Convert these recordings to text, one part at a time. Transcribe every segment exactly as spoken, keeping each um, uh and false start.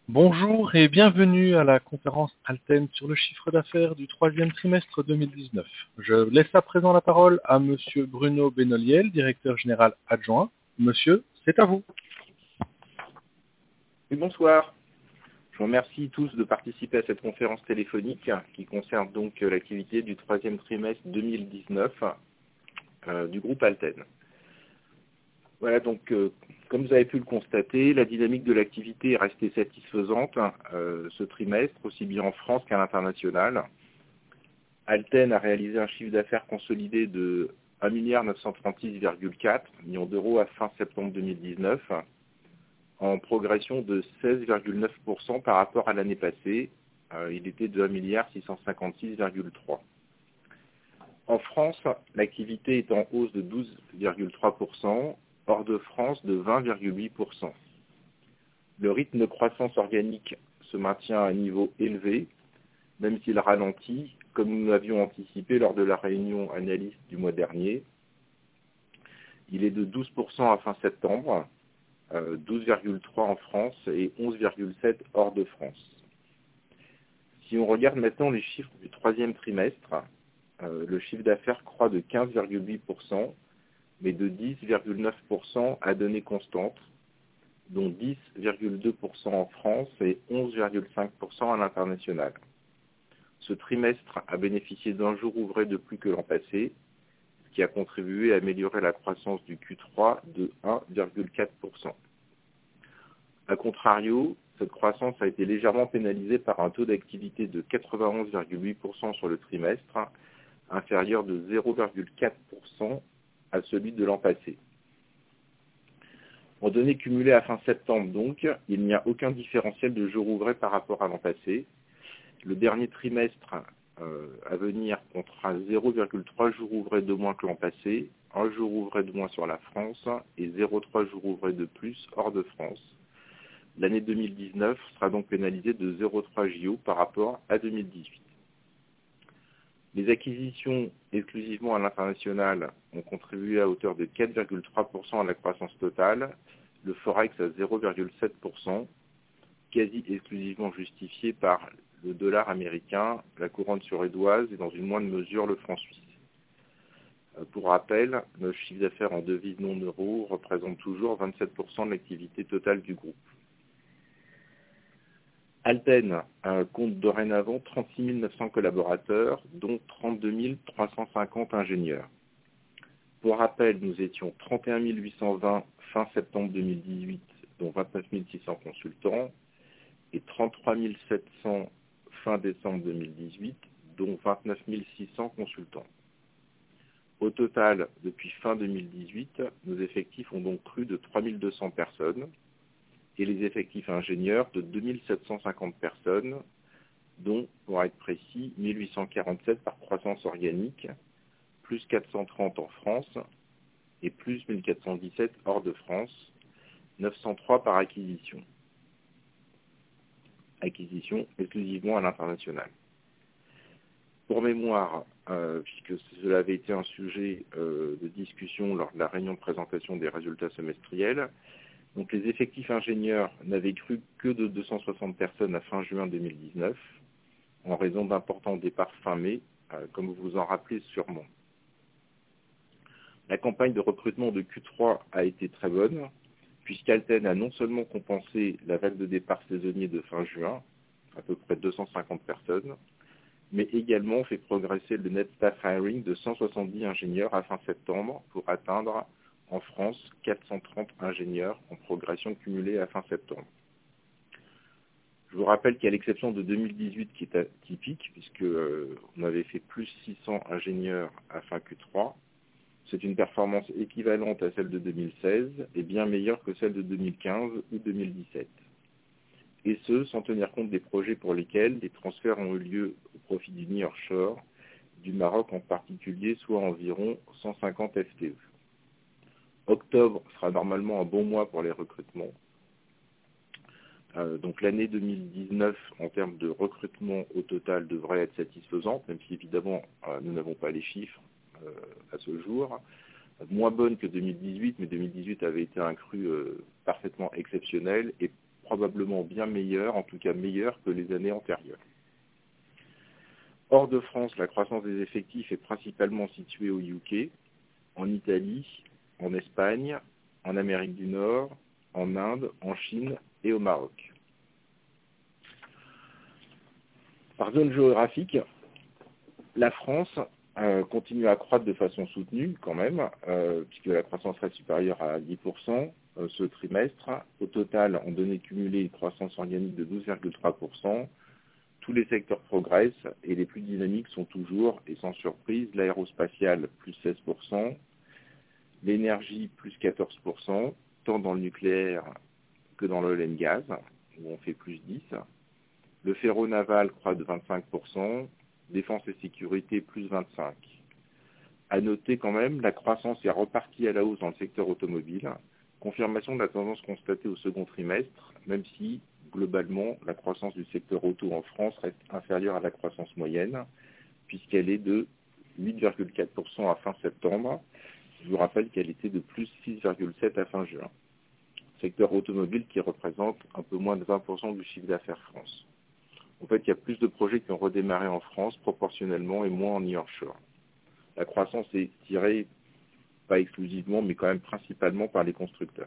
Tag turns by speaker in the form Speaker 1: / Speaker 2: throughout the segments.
Speaker 1: Bonjour et bienvenue à la conférence Alten sur le chiffre d'affaires du troisième trimestre deux mille dix-neuf. Je laisse à présent la parole à Monsieur Bruno Benoliel, directeur général adjoint. Monsieur, c'est à vous.
Speaker 2: Oui, bonsoir. Je vous remercie tous de participer à cette conférence téléphonique qui concerne donc euh, l'activité du troisième trimestre deux mille dix-neuf euh, du groupe Alten. Voilà, donc euh, comme vous avez pu le constater, la dynamique de l'activité est restée satisfaisante euh, ce trimestre, aussi bien en France qu'à l'international. Alten a réalisé un chiffre d'affaires consolidé de un milliard neuf cent trente-six virgule quatre millions d'euros à fin septembre deux mille dix-neuf, en progression de seize virgule neuf pour cent par rapport à l'année passée. Euh, il était de un milliard six cent cinquante-six virgule trois. En France, l'activité est en hausse de douze virgule trois pour cent, hors de France de vingt virgule huit pour cent. Le rythme de croissance organique se maintient à un niveau élevé, même s'il ralentit, comme nous l'avions anticipé lors de la réunion analyste du mois dernier. Il est de douze pour cent à fin septembre, douze virgule trois en France et onze virgule sept hors de France. Si on regarde maintenant les chiffres du troisième trimestre, euh, le chiffre d'affaires croît de quinze virgule huit pour cent, mais de dix virgule neuf pour cent à données constantes, dont dix virgule deux pour cent en France et onze virgule cinq pour cent à l'international. Ce trimestre a bénéficié d'un jour ouvré de plus que l'an passé, ce qui a contribué à améliorer la croissance du Q trois de un virgule quatre pour cent. A contrario, cette croissance a été légèrement pénalisée par un taux d'activité de quatre-vingt-onze virgule huit pour cent sur le trimestre, inférieur de zéro virgule quatre pour cent à celui de l'an passé. En données cumulées à fin septembre donc, il n'y a aucun différentiel de jours ouvrés par rapport à l'an passé. Le dernier trimestre euh, à venir comptera zéro virgule trois jours ouvrés de moins que l'an passé, un jour ouvré de moins sur la France et zéro virgule trois jours ouvrés de plus hors de France. L'année deux mille dix-neuf sera donc pénalisée de zéro virgule trois J O par rapport à deux mille dix-huit. Les acquisitions exclusivement à l'international ont contribué à hauteur de quatre virgule trois pour cent à la croissance totale, le Forex à zéro virgule sept pour cent, quasi exclusivement justifié par le dollar américain, la couronne suédoise et dans une moindre mesure le franc suisse. Pour rappel, notre chiffre d'affaires en devises non euros représente toujours vingt-sept pour cent de l'activité totale du groupe. Alten euh, compte dorénavant trente-six mille neuf cents collaborateurs, dont trente-deux mille trois cent cinquante ingénieurs. Pour rappel, nous étions trente et un mille huit cent vingt fin septembre deux mille dix-huit, dont vingt-neuf mille six cents consultants, et trente-trois mille sept cents fin décembre deux mille dix-huit, dont vingt-neuf mille six cents consultants. Au total, depuis fin deux mille dix-huit, nos effectifs ont donc cru de trois mille deux cents personnes, et les effectifs ingénieurs de deux mille sept cent cinquante personnes, dont, pour être précis, mille huit cent quarante-sept par croissance organique, plus quatre cent trente en France et plus mille quatre cent dix-sept hors de France, neuf cent trois par acquisition. Acquisition exclusivement à l'international. Pour mémoire, euh, puisque cela avait été un sujet euh, de discussion lors de la réunion de présentation des résultats semestriels, donc les effectifs ingénieurs n'avaient cru que de deux cent soixante personnes à fin juin deux mille dix-neuf, en raison d'importants départs fin mai, euh, comme vous vous en rappelez sûrement. La campagne de recrutement de Q trois a été très bonne, puisqu'Alten a non seulement compensé la vague de départ saisonnier de fin juin, à peu près deux cent cinquante personnes, mais également fait progresser le net staff hiring de cent soixante-dix ingénieurs à fin septembre pour atteindre en France quatre cent trente ingénieurs en progression cumulée à fin septembre. Je vous rappelle qu'à l'exception de deux mille dix-huit qui est atypique, puisque euh, on avait fait plus six cents ingénieurs à fin Q trois, c'est une performance équivalente à celle de deux mille seize et bien meilleure que celle de deux mille quinze ou deux mille dix-sept. Et ce, sans tenir compte des projets pour lesquels les transferts ont eu lieu au profit du nearshore, du Maroc en particulier, soit environ cent cinquante F T E. Octobre sera normalement un bon mois pour les recrutements. Euh, donc l'année deux mille dix-neuf, en termes de recrutement au total, devrait être satisfaisante, même si évidemment euh, nous n'avons pas les chiffres euh, à ce jour. Moins bonne que deux mille dix-huit, mais deux mille dix-huit avait été un cru euh, parfaitement exceptionnel et probablement bien meilleure, en tout cas meilleure que les années antérieures. Hors de France, la croissance des effectifs est principalement située au U K, en Italie, en Espagne, en Amérique du Nord, en Inde, en Chine et au Maroc. Par zone géographique, la France euh, continue à croître de façon soutenue quand même, euh, puisque la croissance reste supérieure à dix pour cent euh, ce trimestre. Au total, en données cumulées, une croissance organique de douze virgule trois pour cent. Tous les secteurs progressent et les plus dynamiques sont toujours, et sans surprise, l'aérospatiale plus seize pour cent, l'énergie plus quatorze pour cent, tant dans le nucléaire que dans l'oil and gas, où on fait plus dix pour cent. Le ferro-naval croît de vingt-cinq pour cent, défense et sécurité plus vingt-cinq pour cent. À noter quand même, la croissance est repartie à la hausse dans le secteur automobile, confirmation de la tendance constatée au second trimestre, même si, globalement, la croissance du secteur auto en France reste inférieure à la croissance moyenne, puisqu'elle est de huit virgule quatre pour cent à fin septembre. Je vous rappelle qu'elle était de plus six virgule sept pour cent à fin juin. Secteur automobile qui représente un peu moins de vingt pour cent du chiffre d'affaires France. En fait, il y a plus de projets qui ont redémarré en France proportionnellement et moins en nearshore. La croissance est tirée, pas exclusivement, mais quand même principalement par les constructeurs.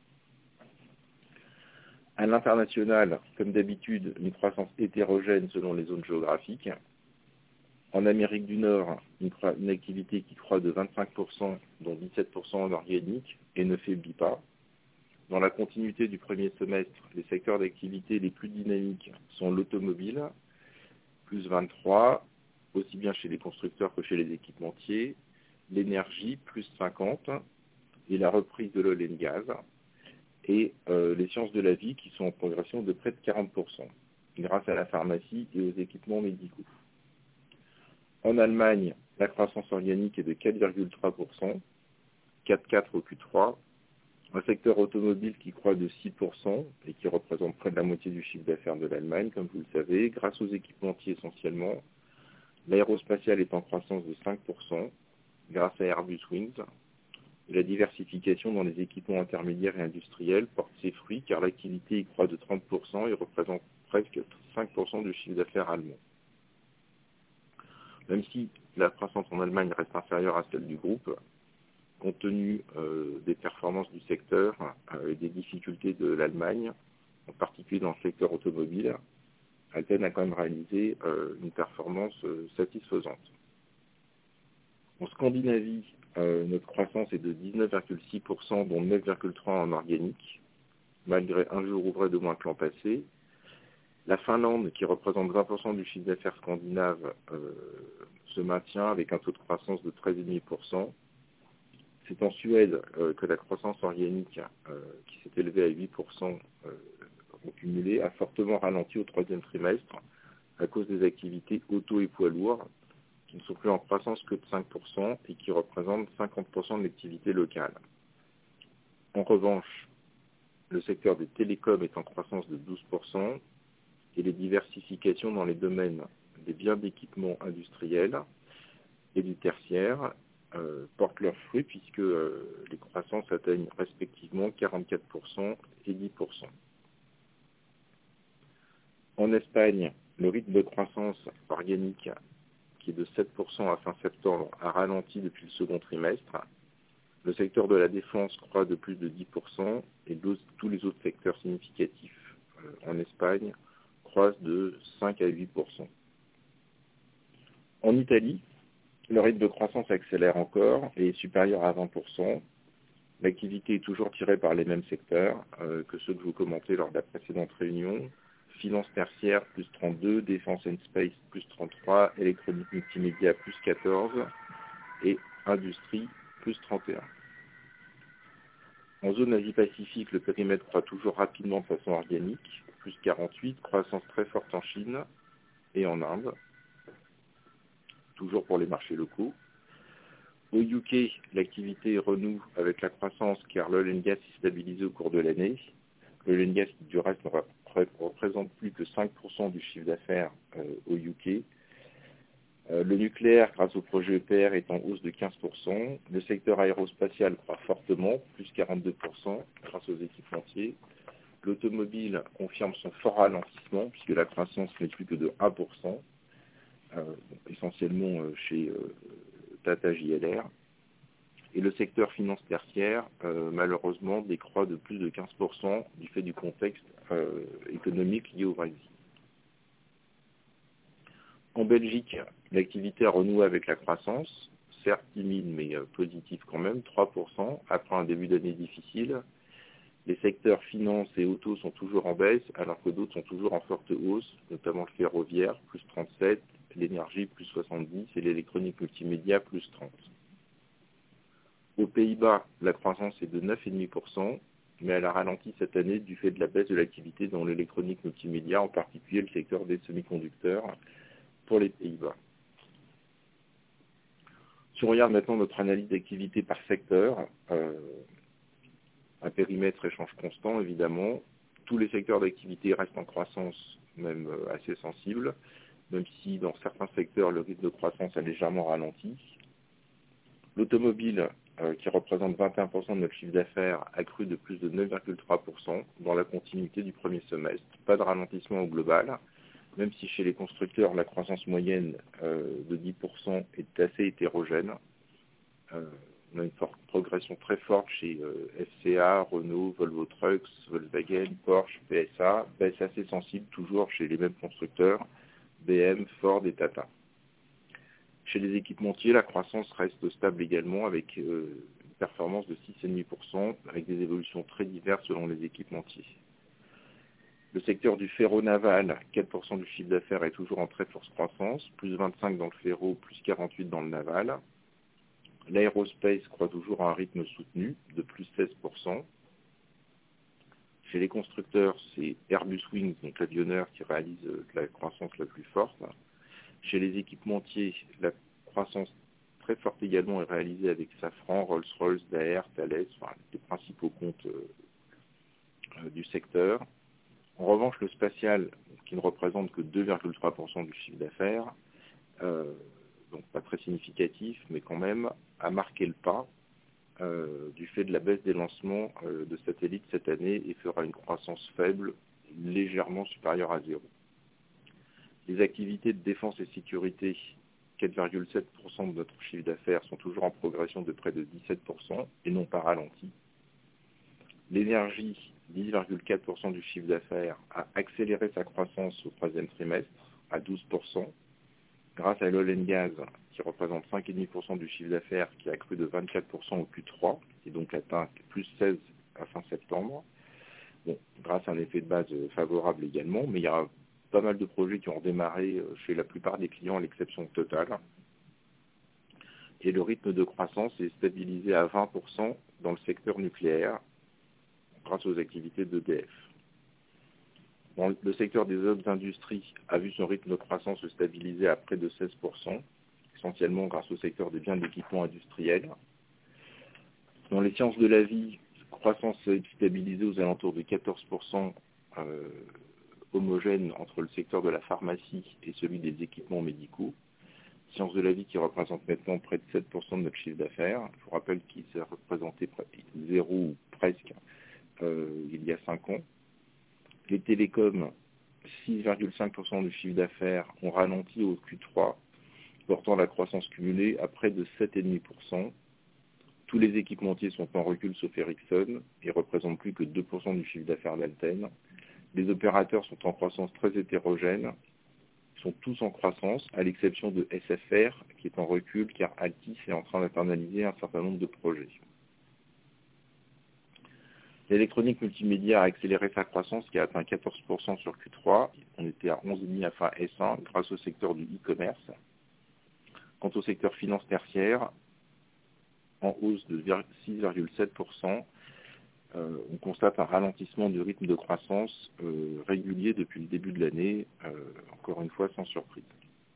Speaker 2: À l'international, comme d'habitude, une croissance hétérogène selon les zones géographiques. En Amérique du Nord, une, une activité qui croît de vingt-cinq pour cent, dont dix-sept pour cent en organique, et ne faiblit pas. Dans la continuité du premier semestre, les secteurs d'activité les plus dynamiques sont l'automobile, plus vingt-trois, aussi bien chez les constructeurs que chez les équipementiers, l'énergie, plus cinquante, et la reprise de l'oil and gas, et euh, les sciences de la vie qui sont en progression de près de quarante pour cent, grâce à la pharmacie et aux équipements médicaux. En Allemagne, la croissance organique est de quatre virgule trois pour cent, quatre virgule quatre au Q trois, un secteur automobile qui croît de six pour cent et qui représente près de la moitié du chiffre d'affaires de l'Allemagne, comme vous le savez, grâce aux équipementiers essentiellement. L'aérospatiale est en croissance de cinq pour cent, grâce à Airbus Wings. Et la diversification dans les équipements intermédiaires et industriels porte ses fruits car l'activité y croît de trente pour cent et représente presque cinq pour cent du chiffre d'affaires allemand. Même si la croissance en Allemagne reste inférieure à celle du groupe, compte tenu euh, des performances du secteur euh, et des difficultés de l'Allemagne, en particulier dans le secteur automobile, Alten a quand même réalisé euh, une performance euh, satisfaisante. En Scandinavie, euh, notre croissance est de dix-neuf virgule six pour cent, dont neuf virgule trois pour cent en organique, malgré un jour ouvré de moins que l'an passé. La Finlande, qui représente vingt pour cent du chiffre d'affaires scandinave, euh, se maintient avec un taux de croissance de treize virgule cinq pour cent. C'est en Suède euh, que la croissance organique, euh, qui s'est élevée à huit pour cent euh, en cumulé, a fortement ralenti au troisième trimestre à cause des activités auto et poids lourds, qui ne sont plus en croissance que de cinq pour cent et qui représentent cinquante pour cent de l'activité locale. En revanche, le secteur des télécoms est en croissance de douze pour cent et les diversifications dans les domaines des biens d'équipement industriels et du tertiaire euh, portent leurs fruits puisque euh, les croissances atteignent respectivement quarante-quatre pour cent et dix pour cent. En Espagne, le rythme de croissance organique, qui est de sept pour cent à fin septembre, a ralenti depuis le second trimestre. Le secteur de la défense croît de plus de dix pour cent et tous les autres secteurs significatifs euh, en Espagne croissent de cinq à huit pour cent. En Italie, le rythme de croissance accélère encore et est supérieur à vingt pour cent. L'activité est toujours tirée par les mêmes secteurs euh, que ceux que je vous commentais lors de la précédente réunion. Finance tertiaire, plus trente-deux, défense and space, plus trente-trois, électronique multimédia, plus quatorze, et industrie, plus trente et un. En zone Asie-Pacifique, le périmètre croît toujours rapidement de façon organique, plus quarante-huit, croissance très forte en Chine et en Inde, toujours pour les marchés locaux. Au U K, l'activité renoue avec la croissance car l'oil and gas s'est stabilisé au cours de l'année. L'oil and gas, qui du reste ne représente plus que cinq pour cent du chiffre d'affaires euh, au U K. Euh, le nucléaire, grâce au projet E P R, est en hausse de quinze pour cent. Le secteur aérospatial croît fortement, plus quarante-deux pour cent, grâce aux équipementiers. L'automobile confirme son fort ralentissement puisque la croissance n'est plus que de un pour cent, euh, essentiellement euh, chez euh, Tata J L R. Et le secteur finance tertiaire, euh, malheureusement, décroît de plus de quinze pour cent du fait du contexte euh, économique lié au Brexit. En Belgique, l'activité a renoué avec la croissance, certes timide mais euh, positive quand même, trois pour cent, après un début d'année difficile. Les secteurs finance et auto sont toujours en baisse, alors que d'autres sont toujours en forte hausse, notamment le ferroviaire, plus trente-sept, l'énergie, plus soixante-dix, et l'électronique multimédia, plus trente. Aux Pays-Bas, la croissance est de neuf virgule cinq pour cent, mais elle a ralenti cette année du fait de la baisse de l'activité dans l'électronique multimédia, en particulier le secteur des semi-conducteurs pour les Pays-Bas. Si on regarde maintenant notre analyse d'activité par secteur, euh, un périmètre échange constant, évidemment. Tous les secteurs d'activité restent en croissance, même assez sensible, même si dans certains secteurs, le rythme de croissance a légèrement ralenti. L'automobile, euh, qui représente vingt et un pour cent de notre chiffre d'affaires, a cru de plus de neuf virgule trois pour cent dans la continuité du premier semestre. Pas de ralentissement au global, même si chez les constructeurs, la croissance moyenne euh, de dix pour cent est assez hétérogène. Euh, On a une forte progression très forte chez euh, F C A, Renault, Volvo Trucks, Volkswagen, Porsche, P S A, baisse assez sensible toujours chez les mêmes constructeurs, B M, Ford et Tata. Chez les équipementiers, la croissance reste stable également avec euh, une performance de six virgule cinq pour cent avec des évolutions très diverses selon les équipementiers. Le secteur du ferro-naval, quatre pour cent du chiffre d'affaires est toujours en très forte croissance, plus vingt-cinq dans le ferro, plus quarante-huit dans le naval. L'aérospace croît toujours à un rythme soutenu de plus seize pour cent. Chez les constructeurs, c'est Airbus Wings, donc l'avionneur, qui réalise la croissance la plus forte. Chez les équipementiers, la croissance très forte également est réalisée avec Safran, Rolls-Royce, Daher, Thales, enfin, les principaux comptes euh, du secteur. En revanche, le spatial, qui ne représente que deux virgule trois pour cent du chiffre d'affaires, euh, donc pas très significatif, mais quand même, a marqué le pas euh, du fait de la baisse des lancements euh, de satellites cette année et fera une croissance faible, légèrement supérieure à zéro. Les activités de défense et sécurité, quatre virgule sept pour cent de notre chiffre d'affaires, sont toujours en progression de près de dix-sept pour cent et non pas ralenti. L'énergie, dix virgule quatre pour cent du chiffre d'affaires, a accéléré sa croissance au troisième trimestre à douze pour cent. Grâce à l'oil and gas, qui représente cinq virgule cinq pour cent du chiffre d'affaires, qui a cru de vingt-quatre pour cent au Q trois, et donc atteint plus seize à fin septembre. Bon, grâce à un effet de base favorable également, mais il y a pas mal de projets qui ont redémarré chez la plupart des clients, à l'exception de Total. Et le rythme de croissance est stabilisé à vingt pour cent dans le secteur nucléaire, grâce aux activités d'E D F. Dans le secteur des autres industries a vu son rythme de croissance se stabiliser à près de seize pour cent, essentiellement grâce au secteur des biens d'équipement industriels. Dans les sciences de la vie, la croissance est stabilisée aux alentours de quatorze pour cent, euh, homogène entre le secteur de la pharmacie et celui des équipements médicaux. Sciences de la vie qui représente maintenant près de sept pour cent de notre chiffre d'affaires. Je vous rappelle qu'il s'est représenté zéro ou presque euh, il y a cinq ans. Les télécoms, six virgule cinq pour cent du chiffre d'affaires, ont ralenti au Q trois, portant la croissance cumulée à près de sept virgule cinq pour cent. Tous les équipementiers sont en recul sauf Ericsson et représentent plus que deux pour cent du chiffre d'affaires d'Alten. Les opérateurs sont en croissance très hétérogène, sont tous en croissance, à l'exception de S F R qui est en recul car Altis est en train d'internaliser un certain nombre de projets. L'électronique multimédia a accéléré sa croissance qui a atteint quatorze pour cent sur Q trois. On était à onze virgule cinq à fin S un grâce au secteur du e-commerce. Quant au secteur finance tertiaire, en hausse de six virgule sept pour cent, euh, on constate un ralentissement du rythme de croissance euh, régulier depuis le début de l'année, euh, encore une fois sans surprise.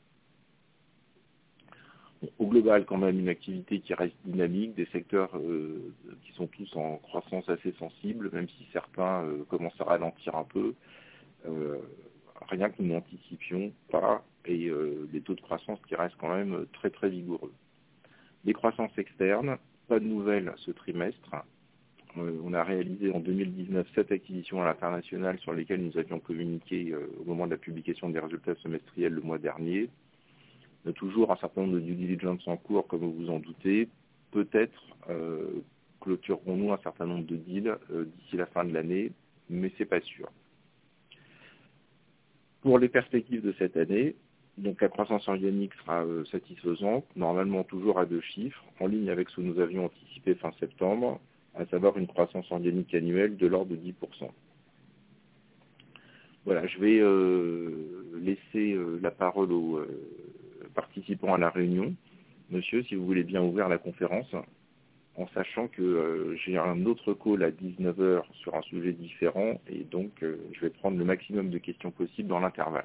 Speaker 2: Au global, quand même, une activité qui reste dynamique, des secteurs euh, qui sont tous en croissance assez sensible, même si certains euh, commencent à ralentir un peu. Euh, rien que nous n'anticipions pas, et euh, des taux de croissance qui restent quand même très très vigoureux. Les croissances externes, pas de nouvelles ce trimestre. euh, on a réalisé en deux mille dix-neuf sept acquisitions à l'international sur lesquelles nous avions communiqué euh, au moment de la publication des résultats semestriels le mois dernier. On a toujours un certain nombre de due diligence en cours, comme vous vous en doutez. Peut-être euh, clôturerons-nous un certain nombre de deals euh, d'ici la fin de l'année, mais c'est pas sûr. Pour les perspectives de cette année, donc la croissance organique sera euh, satisfaisante, normalement toujours à deux chiffres, en ligne avec ce que nous avions anticipé fin septembre, à savoir une croissance organique annuelle de l'ordre de dix pour cent. Voilà, je vais euh, laisser euh, la parole aux euh, participants à la réunion. Monsieur, si vous voulez bien ouvrir la conférence, en sachant que euh, j'ai un autre call à dix-neuf heures sur un sujet différent, et donc euh, je vais prendre le maximum de questions possibles dans l'intervalle.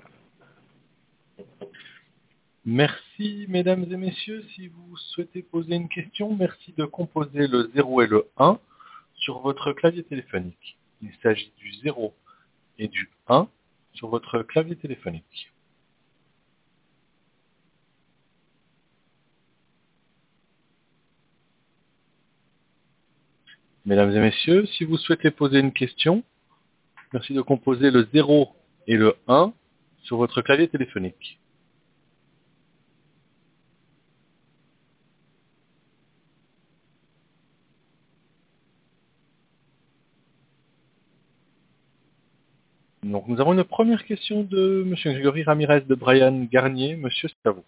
Speaker 1: Merci, mesdames et messieurs. Si vous souhaitez poser une question, merci de composer le zéro et le un sur votre clavier téléphonique. Il s'agit du zéro et du un sur votre clavier téléphonique. Mesdames et messieurs, si vous souhaitez poser une question, merci de composer le zéro et le un sur votre clavier téléphonique. Donc, nous avons une première question de M. Grégory Ramirez de Brian Garnier. Monsieur, c'est à vous.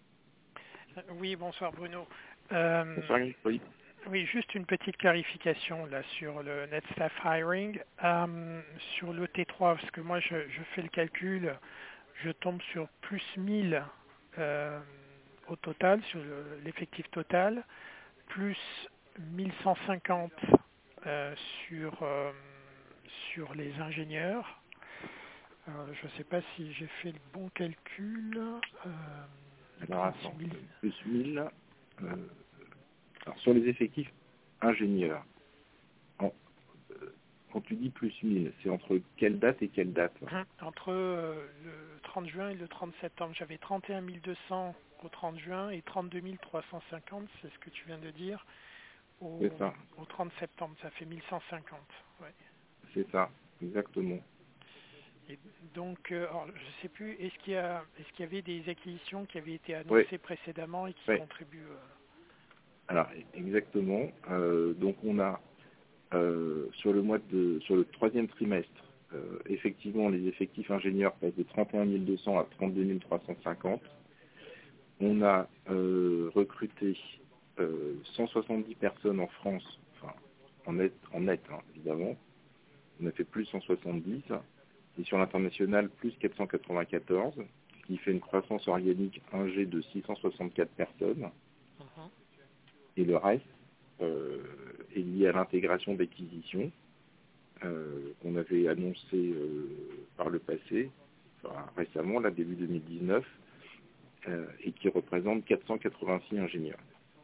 Speaker 3: Oui, bonsoir Bruno. Euh,
Speaker 2: Bonsoir, oui.
Speaker 3: oui, juste une petite clarification là sur le net staff hiring. Euh, sur le T trois, parce que moi je, je fais le calcul, je tombe sur plus mille euh, au total, sur le- l'effectif total, plus mille cent cinquante euh, sur, euh, sur les ingénieurs. Alors, je ne sais pas si j'ai fait le bon calcul. Euh,
Speaker 2: Alors, attends,
Speaker 3: trente-six mille.
Speaker 2: plus mille. Euh, alors, sur les effectifs ingénieurs, en- euh, quand tu dis plus mille, c'est entre quelle date et quelle date?
Speaker 3: Hum, Entre euh, le trente juin et le trente septembre, j'avais trente et un mille deux cents au trente juin et trente-deux mille trois cent cinquante, c'est ce que tu viens de dire, au,
Speaker 2: C'est ça,
Speaker 3: au trente septembre. Ça fait mille cent cinquante. Ouais.
Speaker 2: c'est ça, exactement.
Speaker 3: Et donc, euh, alors, je ne sais plus, est-ce qu'il y a, est-ce qu'il y avait des acquisitions qui avaient été
Speaker 2: Oui,
Speaker 3: annoncées précédemment et qui
Speaker 2: oui.
Speaker 3: contribuent euh,
Speaker 2: Alors, exactement. Euh, donc, on a euh, sur le mois de, sur le troisième trimestre, euh, effectivement, les effectifs ingénieurs passent de trente et un mille deux cents à trente-deux mille trois cent cinquante. On a euh, recruté euh, cent soixante-dix personnes en France, enfin en net, en net hein, évidemment. On a fait plus cent soixante-dix. Et sur l'international, plus quatre cent quatre-vingt-quatorze, ce qui fait une croissance organique un G de six cent soixante-quatre personnes.
Speaker 3: Mhm.
Speaker 2: Et le reste euh, est lié à l'intégration d'acquisitions euh, qu'on avait annoncé euh, par le passé, enfin, récemment, là, début deux mille dix-neuf, euh, et qui représente quatre cent quatre-vingt-six ingénieurs.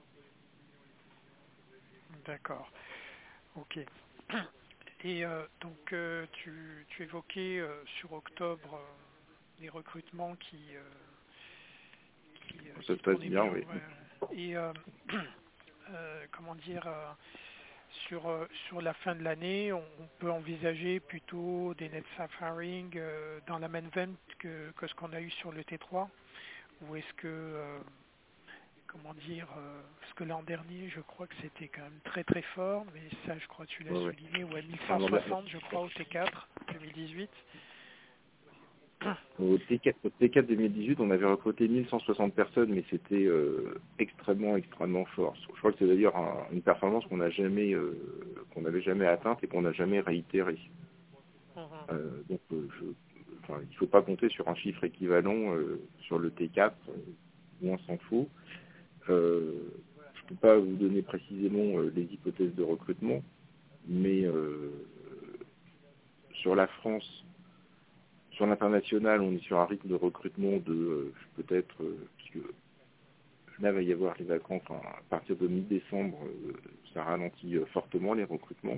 Speaker 3: D'accord. Ok. Et euh, donc, euh, tu, tu évoquais euh, sur octobre euh, des recrutements qui, euh, qui, euh,
Speaker 2: Ça
Speaker 3: qui
Speaker 2: se passe
Speaker 3: tournaient
Speaker 2: bien,
Speaker 3: bien.
Speaker 2: oui.
Speaker 3: Ouais. Et euh, euh, comment dire, euh, sur, euh, sur la fin de l'année, on, on peut envisager plutôt des net staff hiring euh, dans la même veine que, que ce qu'on a eu sur le T trois, ou est-ce que euh, comment dire, euh, parce que l'an dernier, je crois que c'était quand même très très fort, mais ça, je crois que tu l'as
Speaker 2: Ouais, ouais.
Speaker 3: souligné, ouais,
Speaker 2: Enfin, non, là,
Speaker 3: mille cent soixante, je crois, au T quatre deux mille dix-huit.
Speaker 2: au T quatre, au T quatre deux mille dix-huit, on avait recruté mille cent soixante personnes, mais c'était euh, extrêmement, extrêmement fort. Je crois que c'est d'ailleurs un- une performance qu'on n'a jamais, euh, qu'on n'avait jamais atteinte et qu'on n'a jamais réitérée.
Speaker 3: Mhm.
Speaker 2: Euh, donc, euh, je, enfin, il ne faut pas compter sur un chiffre équivalent euh, sur le T quatre, euh, loin s'en faut. Euh, je ne peux pas vous donner précisément euh, les hypothèses de recrutement, mais euh, sur la France, sur l'international, on est sur un rythme de recrutement de euh, peut-être, euh, puisque là va y avoir les vacances, enfin, à partir de mi-décembre, euh, ça ralentit euh, fortement les recrutements.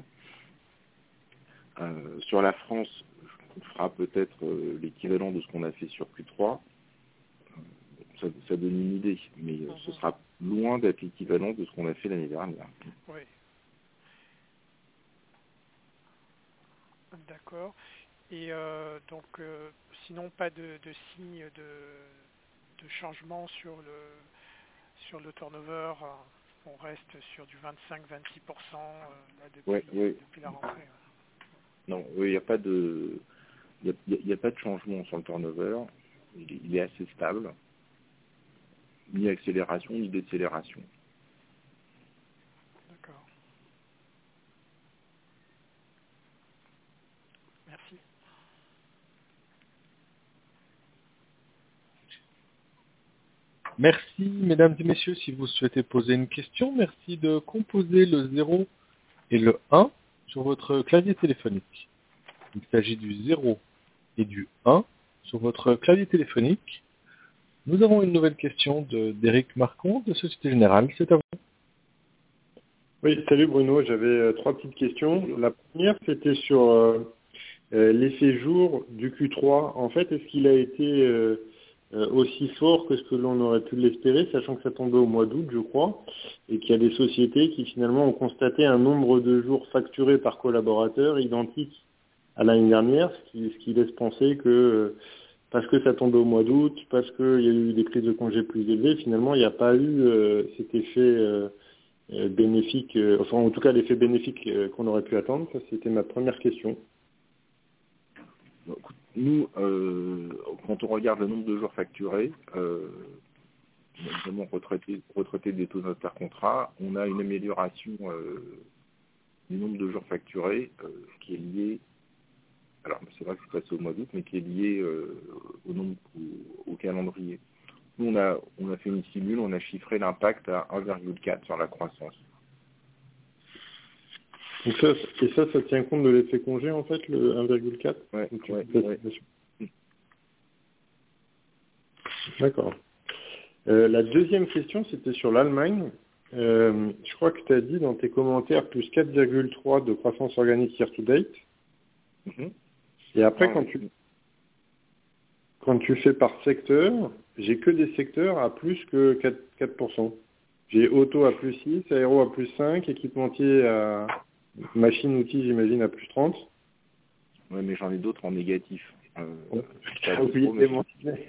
Speaker 2: Euh, sur la France, on fera peut-être euh, l'équivalent de ce qu'on a fait sur Q trois. Ça, ça donne une idée, mais euh, ce
Speaker 3: Mhm.
Speaker 2: sera loin d'être l'équivalent de ce qu'on a fait l'année dernière.
Speaker 3: Oui. D'accord. Et euh, donc, euh, sinon, pas de, de signe de, de changement sur le, sur le turnover. On reste sur du vingt-cinq à vingt-six pour cent euh, là, depuis,
Speaker 2: Ouais, oui.
Speaker 3: depuis la rentrée.
Speaker 2: Non, il n'y a pas de, il y a, il y a pas de changement sur le turnover. Il est, il est assez stable. Ni accélération, ni décélération.
Speaker 3: D'accord. Merci.
Speaker 1: Merci, mesdames et messieurs. Si vous souhaitez poser une question, merci de composer le zéro et le un sur votre clavier téléphonique. Il s'agit du zéro et du un sur votre clavier téléphonique. Nous avons une nouvelle question de d'Éric Marcon de Société Générale. C'est à vous.
Speaker 4: Oui, salut Bruno, j'avais euh, trois petites questions. La première, c'était sur euh, euh, l'effet jour du Q trois. En fait, est-ce qu'il a été euh, euh, aussi fort que ce que l'on aurait pu l'espérer, sachant que ça tombait au mois d'août, je crois, et qu'il y a des sociétés qui finalement ont constaté un nombre de jours facturés par collaborateur identique à l'année dernière, ce qui, ce qui laisse penser que euh, parce que ça tombait au mois d'août, parce qu'il y a eu des prises de congés plus élevées, finalement, il n'y a pas eu euh, cet effet euh, euh, bénéfique, euh, enfin en tout cas l'effet bénéfique euh, qu'on aurait pu attendre. Ça, c'était ma première question.
Speaker 2: Donc, nous, euh, quand on regarde le nombre de jours facturés, euh, notamment retraités, retraités des taux d'intercontrat, on a une amélioration euh, du nombre de jours facturés euh, qui est liée, alors c'est vrai que c'est passé au mois d'août, mais qui est lié euh, au, nombre, au, au calendrier. Nous, on a, on a fait une simule, on a chiffré l'impact à un virgule quatre sur la croissance.
Speaker 4: Donc ça, et ça, ça tient compte de l'effet congé en fait, le un virgule quatre.
Speaker 2: Ouais,
Speaker 4: Donc, tu
Speaker 2: ouais,
Speaker 4: fais la
Speaker 2: ouais.
Speaker 4: simulation. D'accord. Euh, la deuxième question, c'était sur l'Allemagne. Euh, je crois que tu as dit dans tes commentaires plus quatre virgule trois de croissance organique year to date.
Speaker 2: Mm-hmm.
Speaker 4: Et après,
Speaker 2: Ah,
Speaker 4: quand tu quand tu fais par secteur, j'ai que des secteurs à plus que quatre pour cent. J'ai auto à plus six, aéro à plus cinq, équipementier à machine, outils, j'imagine, à plus trente.
Speaker 2: ouais, mais j'en ai d'autres en négatif. Euh,
Speaker 4: Oh,
Speaker 2: pas
Speaker 4: j'ai oublié
Speaker 2: trop,
Speaker 4: de
Speaker 2: mais
Speaker 4: les mentionner.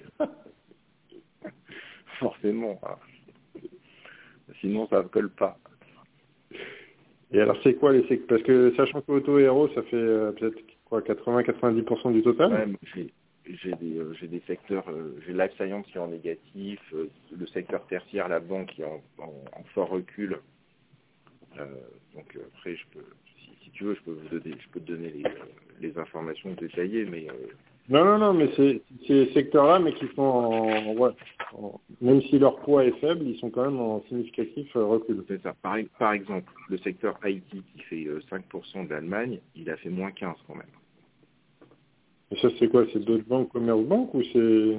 Speaker 2: forcément. Hein. Sinon, ça ne colle pas.
Speaker 4: Et alors, c'est quoi les secteurs? Parce que sachant que auto et aéro, ça fait euh, peut-être quoi, quatre-vingts à quatre-vingt-dix pour cent du total.
Speaker 2: Ouais, j'ai, j'ai, des, euh, j'ai des secteurs, euh, j'ai Life Science qui est en négatif, euh, le secteur tertiaire, la banque qui est en, en, en fort recul. Euh, donc euh, après, je peux, si, si tu veux, je peux vous donner, je peux te donner les, euh, les informations détaillées, mais euh,
Speaker 4: Non, non, non, mais c'est ces secteurs-là, mais qui sont en, ouais, en- même si leur poids est faible, ils sont quand même en significatif euh, recul.
Speaker 2: c'est ça. Par, par exemple, le secteur I T qui fait euh, cinq pour cent d'Allemagne, il a fait moins quinze quand même.
Speaker 4: Et ça, c'est quoi? C'est Deutsche Bank, Commerce Bank ou c'est...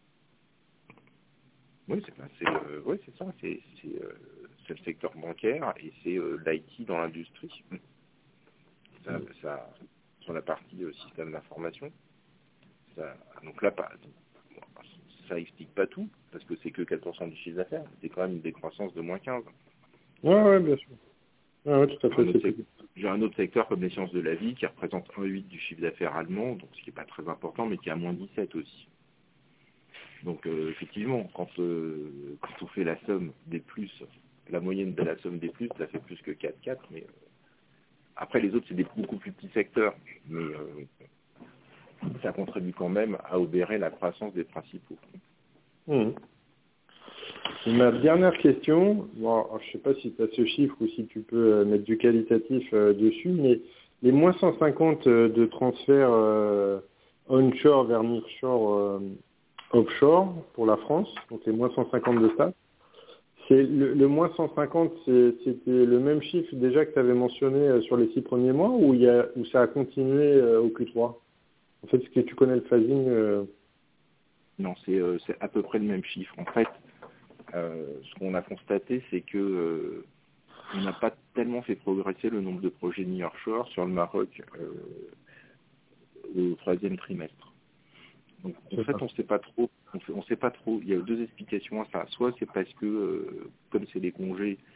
Speaker 2: Oui, c'est ça. C'est, euh, ouais, c'est ça. C'est, c'est, euh, c'est le secteur bancaire et c'est euh, l'I T dans l'industrie. Ça, ça, sur la partie euh, système d'information. Ça, donc là, pas, bon, ça explique pas tout, parce que c'est que quatre pour cent du chiffre d'affaires. C'est quand même une décroissance de moins quinze.
Speaker 4: Ouais, ouais, bien sûr. Ouais, ouais, tout à
Speaker 2: Un
Speaker 4: fait.
Speaker 2: autre
Speaker 4: C'est...
Speaker 2: sec- J'ai un autre secteur comme les sciences de la vie qui représente un virgule huit du chiffre d'affaires allemand, donc ce qui n'est pas très important, mais qui a moins dix-sept aussi. Donc euh, effectivement, quand, euh, quand on fait la somme des plus, la moyenne de la somme des plus, ça fait plus que quatre virgule quatre, mais euh, après les autres c'est des beaucoup plus petits secteurs, mais euh, ça contribue quand même à obérer la croissance des principaux.
Speaker 4: Mmh. Et ma dernière question, bon, alors, je ne sais pas si tu as ce chiffre ou si tu peux euh, mettre du qualitatif euh, dessus, mais les moins cent cinquante euh, de transferts euh, onshore vers nearshore euh, offshore pour la France, donc les moins cent cinquante de ça, c'est le, le moins cent cinquante, c'est, c'était le même chiffre déjà que tu avais mentionné euh, sur les six premiers mois ou, il y a, ou ça a continué euh, au Q trois? En fait, est-ce que tu connais le phasing euh...
Speaker 2: Non, c'est, euh, c'est à peu près le même chiffre. En fait, euh, ce qu'on a constaté, c'est que euh, on n'a pas tellement fait progresser le nombre de projets nearshore sur le Maroc euh, au troisième trimestre. Donc, en
Speaker 4: C'est
Speaker 2: fait,
Speaker 4: ça.
Speaker 2: on ne sait pas trop. On ne sait pas trop. Il y a deux explications à ça. Soit c'est parce que, euh, comme c'est des congés,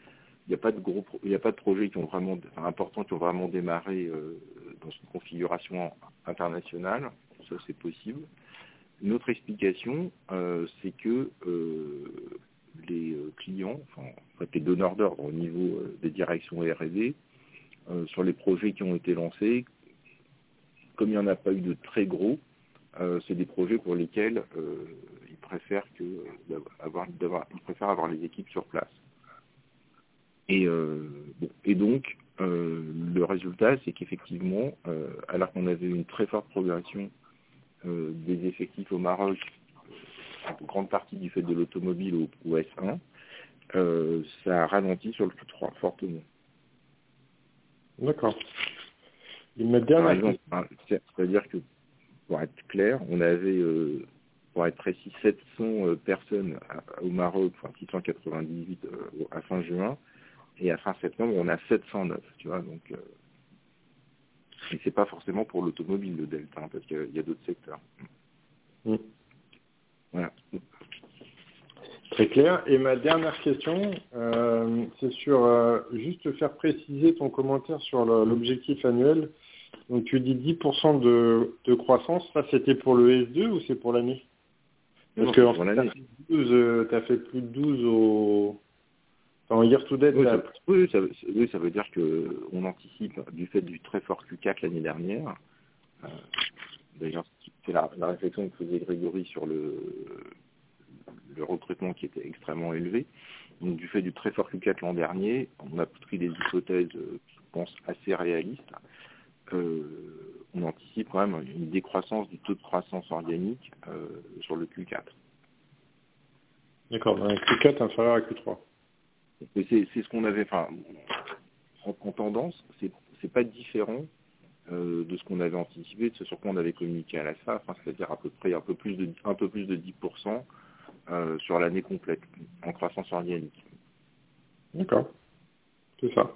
Speaker 2: il n'y a pas de gros, il n'y a pas de projets qui ont vraiment, enfin, importants qui ont vraiment démarré euh, dans une configuration internationale. Ça, c'est possible. Une autre explication, euh, c'est que euh, les clients, enfin, en fait, les donneurs d'ordre au niveau euh, des directions R et D, euh, sur les projets qui ont été lancés, comme il n'y en a pas eu de très gros, euh, c'est des projets pour lesquels euh, ils préfèrent que euh, avoir, d'avoir, ils préfèrent avoir les équipes sur place. Et, euh, bon, et donc, euh, le résultat, c'est qu'effectivement, euh, alors qu'on avait une très forte progression euh, des effectifs au Maroc, en grande partie du fait de l'automobile au, au S un, euh, ça a ralenti sur le Q trois fortement.
Speaker 4: D'accord. Et ma dernière
Speaker 2: Par exemple, hein, c'est-à-dire que, pour être clair, on avait, euh, pour être précis, sept cents euh, personnes à, au Maroc, enfin six cent quatre-vingt-dix-huit euh, à fin juin, et à fin septembre, on a sept cent neuf, tu vois, donc... Euh, et c'est pas forcément pour l'automobile, le delta, hein, parce qu'il y a d'autres secteurs.
Speaker 4: Mmh.
Speaker 2: Voilà.
Speaker 4: Très clair. Et ma dernière question, euh, c'est sur euh, juste faire préciser ton commentaire sur le, l'objectif annuel. Donc tu dis dix pour cent de, de croissance, ça c'était pour le S deux ou c'est pour l'année? Parce
Speaker 2: Non,
Speaker 4: que
Speaker 2: c'est
Speaker 4: en
Speaker 2: pour
Speaker 4: fait,
Speaker 2: l'année.
Speaker 4: tu as, euh, fait plus de douze au... En year to date.
Speaker 2: Oui, ça, oui, ça, oui, ça veut dire qu'on anticipe du fait du très fort Q quatre l'année dernière. Euh, D'ailleurs, c'est la, la réflexion que faisait Grégory sur le, le recrutement qui était extrêmement élevé. Donc, du fait du très fort Q quatre l'an dernier, on a pris des hypothèses, euh, je pense, assez réalistes. Euh, on anticipe quand même une décroissance du taux de croissance organique euh, sur le Q quatre.
Speaker 4: D'accord, un Q quatre inférieur à Q trois.
Speaker 2: Et c'est, c'est ce qu'on avait, enfin, en, en tendance, c'est, c'est pas différent euh, de ce qu'on avait anticipé, de ce sur quoi on avait communiqué à la S A F, hein, c'est-à-dire à peu près un peu plus de, un peu plus de dix pour cent euh, sur l'année complète en croissance organique.
Speaker 4: D'accord, c'est ça.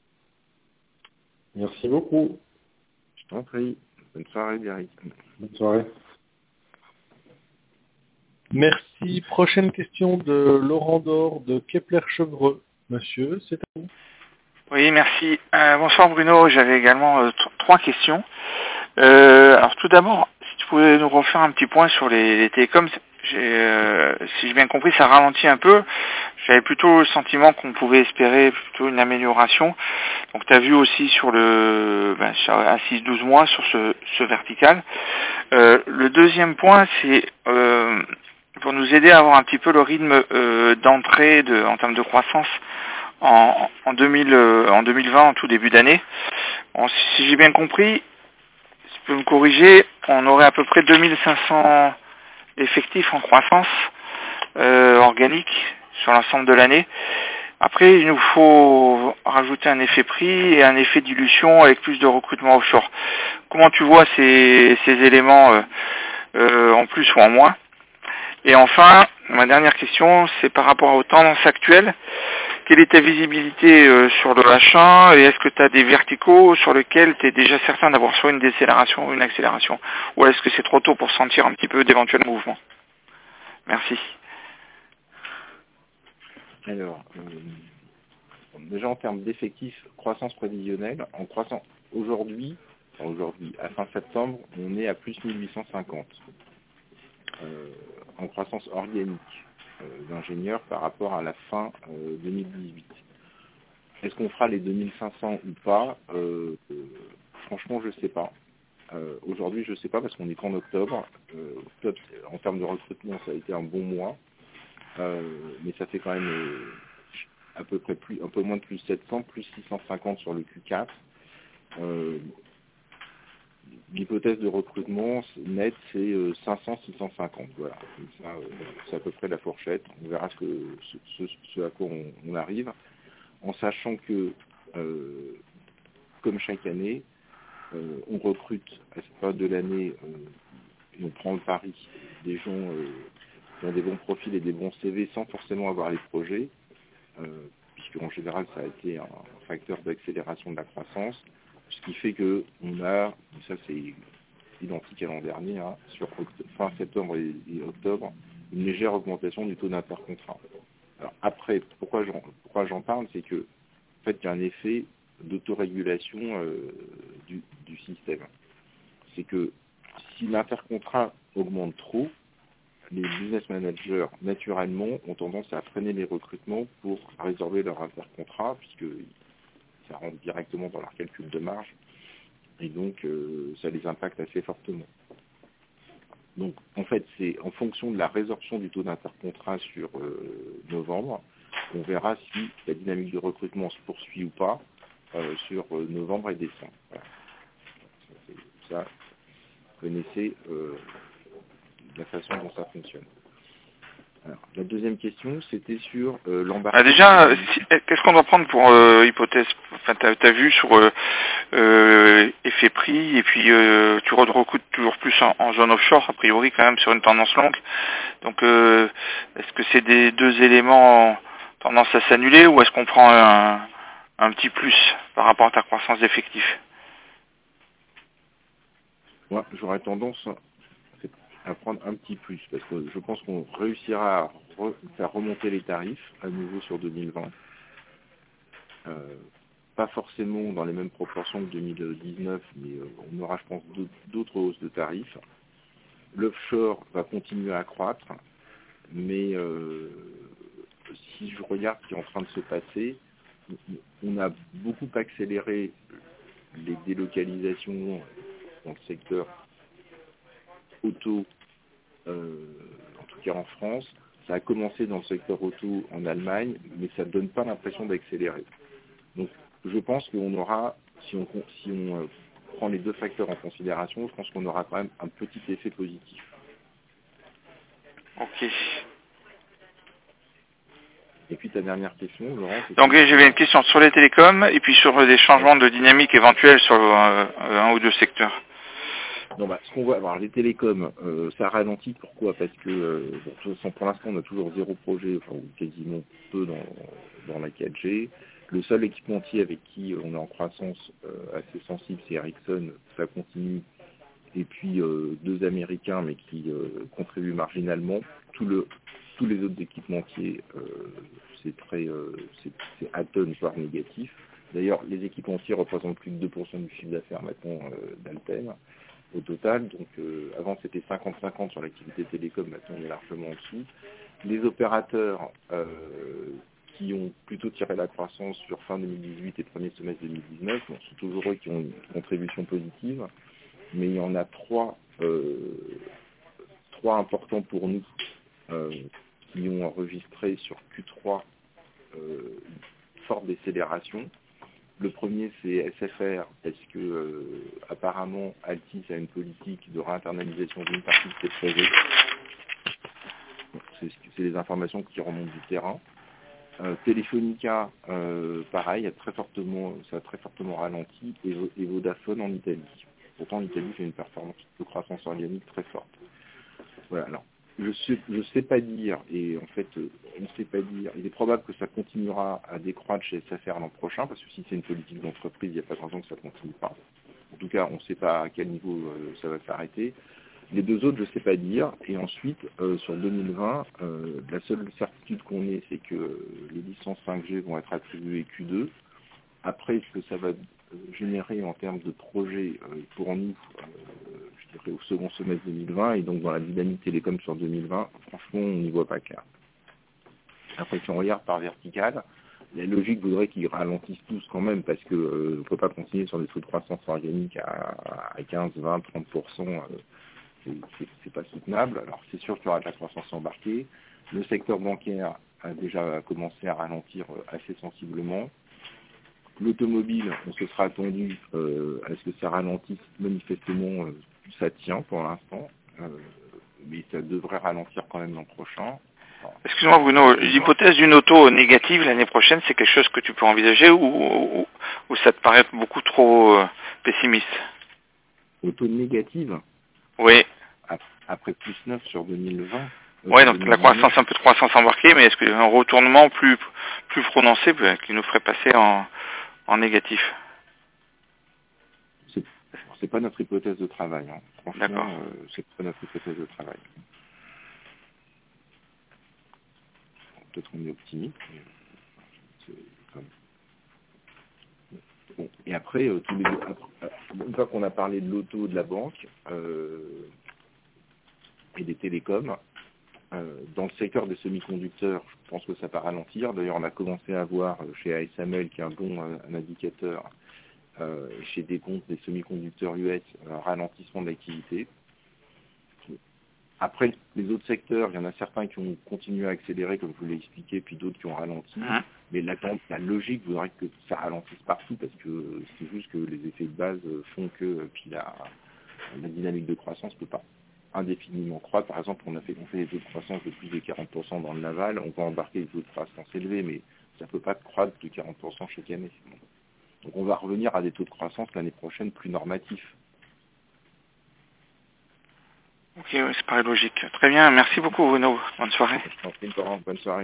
Speaker 4: Merci beaucoup.
Speaker 2: Je t'en prie. Bonne soirée, Gary.
Speaker 4: Bonne soirée.
Speaker 1: Merci. Prochaine question de Laurent Dor de Kepler-Chevreux. Monsieur, c'est à vous.
Speaker 5: Oui, merci. Euh, bonsoir Bruno, j'avais également euh, t- trois questions. Euh, alors tout d'abord, si tu pouvais nous refaire un petit point sur les, les télécoms, j'ai, euh, si j'ai bien compris, ça ralentit un peu. J'avais plutôt le sentiment qu'on pouvait espérer plutôt une amélioration. Donc tu as vu aussi sur le ben, sur, à six douze mois sur ce, ce vertical. Euh, le deuxième point, c'est euh, pour nous aider à avoir un petit peu le rythme euh, d'entrée de, en termes de croissance en, en, deux mille, euh, en deux mille vingt, en tout début d'année. Bon, si j'ai bien compris, si tu peux me corriger, on aurait à peu près deux mille cinq cents effectifs en croissance euh, organique sur l'ensemble de l'année. Après, il nous faut rajouter un effet prix et un effet dilution avec plus de recrutement offshore. Comment tu vois ces, ces éléments euh, euh, en plus ou en moins? Et enfin, ma dernière question, c'est par rapport aux tendances actuelles. Quelle est ta visibilité euh, sur le H un et est-ce que tu as des verticaux sur lesquels tu es déjà certain d'avoir soit une décélération ou une accélération? Ou est-ce que c'est trop tôt pour sentir un petit peu d'éventuels mouvements? Merci.
Speaker 2: Alors, euh, déjà en termes d'effectifs, croissance prévisionnelle, en croissance aujourd'hui, enfin aujourd'hui, à fin septembre, on est à plus mille huit cent cinquante euh, en croissance organique euh, d'ingénieurs par rapport à la fin euh, deux mille dix-huit. Est-ce qu'on fera les deux mille cinq cents ou pas euh, euh, Franchement, je ne sais pas. Euh, aujourd'hui, je ne sais pas parce qu'on est qu'en octobre. Euh, octobre, en termes de recrutement, ça a été un bon mois. Euh, mais ça fait quand même euh, à peu près plus, un peu moins de plus sept cents, plus six cent cinquante sur le Q quatre. Euh, L'hypothèse de recrutement net, c'est euh, cinq cents à six cent cinquante. Voilà. Comme ça, euh, c'est à peu près la fourchette. On verra ce, que, ce, ce, ce à quoi on, on arrive, en sachant que, euh, comme chaque année, euh, on recrute à cette période de l'année, euh, et on prend le pari des gens euh, qui ont des bons profils et des bons C V sans forcément avoir les projets, euh, puisque en général ça a été un facteur d'accélération de la croissance, ce qui fait que on a, et ça c'est identique à l'an dernier, hein, sur octobre, fin septembre et, et octobre, une légère augmentation du taux d'intercontrat. Alors après, pourquoi j'en, pourquoi j'en parle, c'est que en fait, il y a un effet d'autorégulation euh, du, du système. C'est que si l'intercontrat augmente trop, les business managers, naturellement, ont tendance à freiner les recrutements pour résorber leur intercontrat, puisque ça rentre directement dans leur calcul de marge, et donc euh, ça les impacte assez fortement. Donc, en fait, c'est en fonction de la résorption du taux d'intercontrat sur euh, novembre, on verra si la dynamique de recrutement se poursuit ou pas euh, sur euh, novembre et décembre. Voilà. Ça, ça, vous connaissez euh, la façon dont ça fonctionne. Alors, la deuxième question, c'était sur euh, l'embarquement.
Speaker 5: Ah, déjà, euh, si, qu'est-ce qu'on doit prendre pour euh, hypothèse? Enfin, t'as, t'as vu sur euh, euh, effet prix, et puis euh, tu recrutes toujours plus en, en zone offshore, a priori quand même sur une tendance longue. Donc, euh, est-ce que c'est des deux éléments tendance à s'annuler, ou est-ce qu'on prend un, un petit plus par rapport à ta croissance d'effectifs?
Speaker 2: Moi, j'aurais tendance à prendre un petit plus, parce que je pense qu'on réussira à re- faire remonter les tarifs à nouveau sur deux mille vingt. Euh, pas forcément dans les mêmes proportions que deux mille dix-neuf, mais euh, on aura, je pense, d'autres hausses de tarifs. L'offshore va continuer à croître, mais euh, si je regarde ce qui est en train de se passer, on a beaucoup accéléré les délocalisations dans le secteur auto, euh, en tout cas en France. Ça a commencé dans le secteur auto en Allemagne, mais ça ne donne pas l'impression d'accélérer. Donc je pense qu'on aura, si on, si on euh, prend les deux facteurs en considération, je pense qu'on aura quand même un petit effet positif.
Speaker 5: Ok.
Speaker 2: Et puis ta dernière question, Laurent.
Speaker 5: Donc j'avais une question sur les télécoms et puis sur des changements de dynamique éventuels sur euh, un ou deux secteurs.
Speaker 2: Non, bah, ce qu'on voit, alors les télécoms, euh, ça ralentit. Pourquoi? Parce que euh, bon, de toute façon, pour l'instant, on a toujours zéro projet, enfin ou quasiment peu dans, dans la quatre G. Le seul équipementier avec qui on est en croissance euh, assez sensible, c'est Ericsson. Ça continue. Et puis euh, deux Américains, mais qui euh, contribuent marginalement. Tout le, tous les autres équipementiers, euh, c'est très, euh, c'est, c'est atone, voire négatif. D'ailleurs, les équipementiers représentent plus de deux pour cent du chiffre d'affaires maintenant euh, d'Alten au total. Donc euh, avant c'était cinquante cinquante sur l'activité télécom, maintenant on est largement en dessous. Les opérateurs euh, qui ont plutôt tiré la croissance sur fin deux mille dix-huit et premier semestre deux mille dix-neuf, bon, sont toujours eux qui ont une contribution positive, mais il y en a trois, euh, trois importants pour nous euh, qui ont enregistré sur Q trois euh, une forte décélération. Le premier, c'est S F R, parce que euh, apparemment Altis a une politique de réinternalisation d'une partie de ses projets. C'est, c'est les informations qui remontent du terrain. Euh, Telefonica, euh, pareil, a très fortement, ça a très fortement ralenti, et, et Vodafone en Italie. Pourtant, l'Italie fait une performance de croissance organique très forte. Voilà. Alors, je sais, je sais pas dire, et en fait, euh, on ne sait pas dire. Il est probable que ça continuera à décroître chez S F R l'an prochain, parce que si c'est une politique d'entreprise, il n'y a pas de raison que ça ne continue pas. En tout cas, on ne sait pas à quel niveau euh, ça va s'arrêter. Les deux autres, je ne sais pas dire. Et ensuite, euh, sur deux mille vingt, euh, la seule certitude qu'on ait, c'est que euh, les licences cinq G vont être attribuées Q deux. Après, ce que ça va euh, générer en termes de projets euh, pour nous, euh, je dirais au second semestre deux mille vingt, et donc dans la dynamique télécom sur deux mille vingt, franchement, on n'y voit pas clair. Après, si on regarde par verticale, la logique voudrait qu'ils ralentissent tous quand même, parce que euh, on ne peut pas continuer sur des taux de croissance organique à, à quinze, vingt, trente pour cent. Euh, c'est, c'est, c'est pas soutenable. Alors, c'est sûr qu'il y aura de la croissance embarquée. Le secteur bancaire a déjà commencé à ralentir euh, assez sensiblement. L'automobile, on se sera attendu euh, à ce que ça ralentisse. Manifestement, euh, ça tient pour l'instant, euh, mais ça devrait ralentir quand même l'an prochain. Alors,
Speaker 5: excuse-moi Bruno, l'hypothèse d'une auto négative l'année prochaine, c'est quelque chose que tu peux envisager, ou, ou, ou ça te paraît beaucoup trop euh, pessimiste?
Speaker 2: Auto négative?
Speaker 5: Oui.
Speaker 2: Après plus neuf sur deux mille vingt.
Speaker 5: Oui, donc la croissance, un peu de croissance embarquée, mais est-ce qu'un retournement plus plus prononcé qui nous ferait passer en, en négatif?
Speaker 2: C'est, c'est pas notre hypothèse de travail. Hein. Franchement,
Speaker 5: D'accord.
Speaker 2: euh, c'est pas notre hypothèse de travail. Peut-être qu'on est optimiste, mais c'est comme... Bon, et après, euh, tous les deux, après, une fois qu'on a parlé de l'auto, de la banque euh, et des télécoms, euh, dans le secteur des semi-conducteurs, je pense que ça va ralentir. D'ailleurs, on a commencé à voir chez A S M L, qui est un bon euh, un indicateur, euh, chez des comptes des semi-conducteurs U S, un ralentissement de l'activité. Après, les autres secteurs, il y en a certains qui ont continué à accélérer, comme je vous l'ai expliqué, puis d'autres qui ont ralenti. Mmh. Mais la, la logique voudrait que ça ralentisse partout, parce que c'est juste que les effets de base font que puis la, la dynamique de croissance ne peut pas indéfiniment croître. Par exemple, on a fait, on fait des taux de croissance de plus de quarante pour cent dans le naval, on va embarquer des taux de croissance élevés, mais ça ne peut pas croître de quarante pour cent chaque année. Donc on va revenir à des taux de croissance l'année prochaine plus normatifs.
Speaker 5: Ok, oui, ça paraît logique. Très bien, merci beaucoup Bruno. Bonne soirée.
Speaker 2: Je t'en prie, Laurent. Bonne soirée.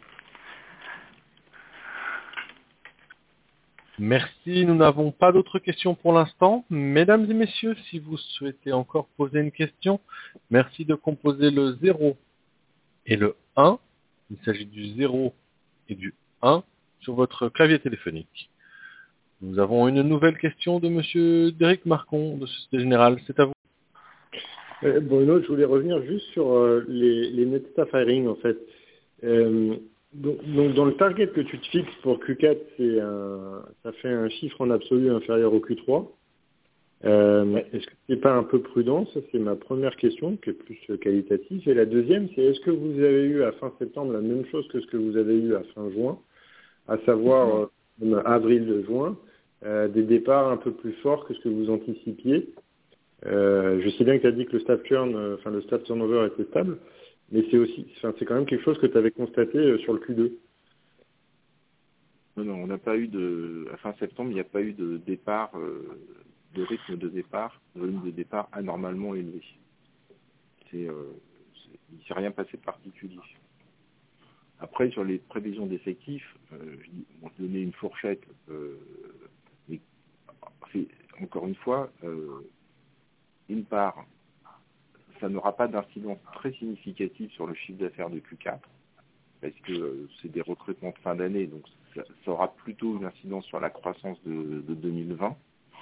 Speaker 1: Merci, nous n'avons pas d'autres questions pour l'instant. Mesdames et messieurs, si vous souhaitez encore poser une question, merci de composer le zéro et le un. Il s'agit du zéro et du un sur votre clavier téléphonique. Nous avons une nouvelle question de monsieur Derek Marcon de Société Générale. C'est à vous.
Speaker 4: Euh, Bruno, je voulais revenir juste sur euh, les, les net staff hiring en fait. Euh, donc, donc dans le target que tu te fixes pour Q quatre, c'est un, ça fait un chiffre en absolu inférieur au Q trois. Euh, ouais. Est-ce que c'est pas un peu prudent? Ça, c'est ma première question, qui est plus qualitative. Et la deuxième, c'est est-ce que vous avez eu à fin septembre la même chose que ce que vous avez eu à fin juin, à savoir euh, avril-juin, euh, des départs un peu plus forts que ce que vous anticipiez? Euh, je sais bien que tu as dit que le staff churn, enfin euh, le staff turnover était stable, mais c'est aussi, enfin, c'est quand même quelque chose que tu avais constaté euh, sur le Q deux.
Speaker 2: Non, non, on n'a pas eu de, à fin septembre, il n'y a pas eu de départ, euh, de rythme de départ, de volume de départ anormalement élevé. C'est, euh, c'est, il ne s'est rien passé de particulier. Après, sur les prévisions d'effectifs, euh, je dis, on te donnait une fourchette, euh, mais c'est, encore une fois, euh, une part, ça n'aura pas d'incidence très significative sur le chiffre d'affaires de Q quatre, parce que euh, c'est des recrutements de fin d'année, donc ça, ça aura plutôt une incidence sur la croissance de, de deux mille vingt.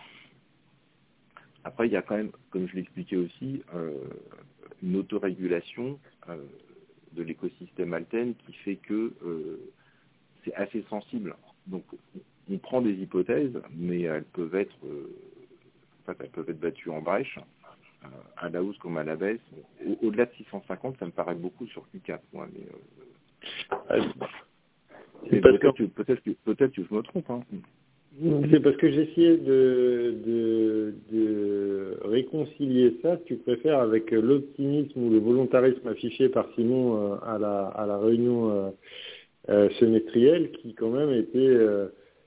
Speaker 2: Après, il y a quand même, comme je l'expliquais aussi, euh, une autorégulation euh, de l'écosystème Alten qui fait que euh, c'est assez sensible. Donc, on prend des hypothèses, mais elles peuvent être, euh, en fait, elles peuvent être battues en brèche, euh, à la hausse comme à la baisse. Au- au-delà de six cent cinquante, ça me paraît beaucoup sur Q quatre, moi, mais, euh, mais peut-être, que, peut-être, que, peut-être que je me trompe. Hein.
Speaker 4: C'est parce que j'essayais de, de, de réconcilier ça, si tu préfères, avec l'optimisme ou le volontarisme affiché par Simon euh, à, la, à la réunion euh, euh, semestrielle, qui quand même était euh,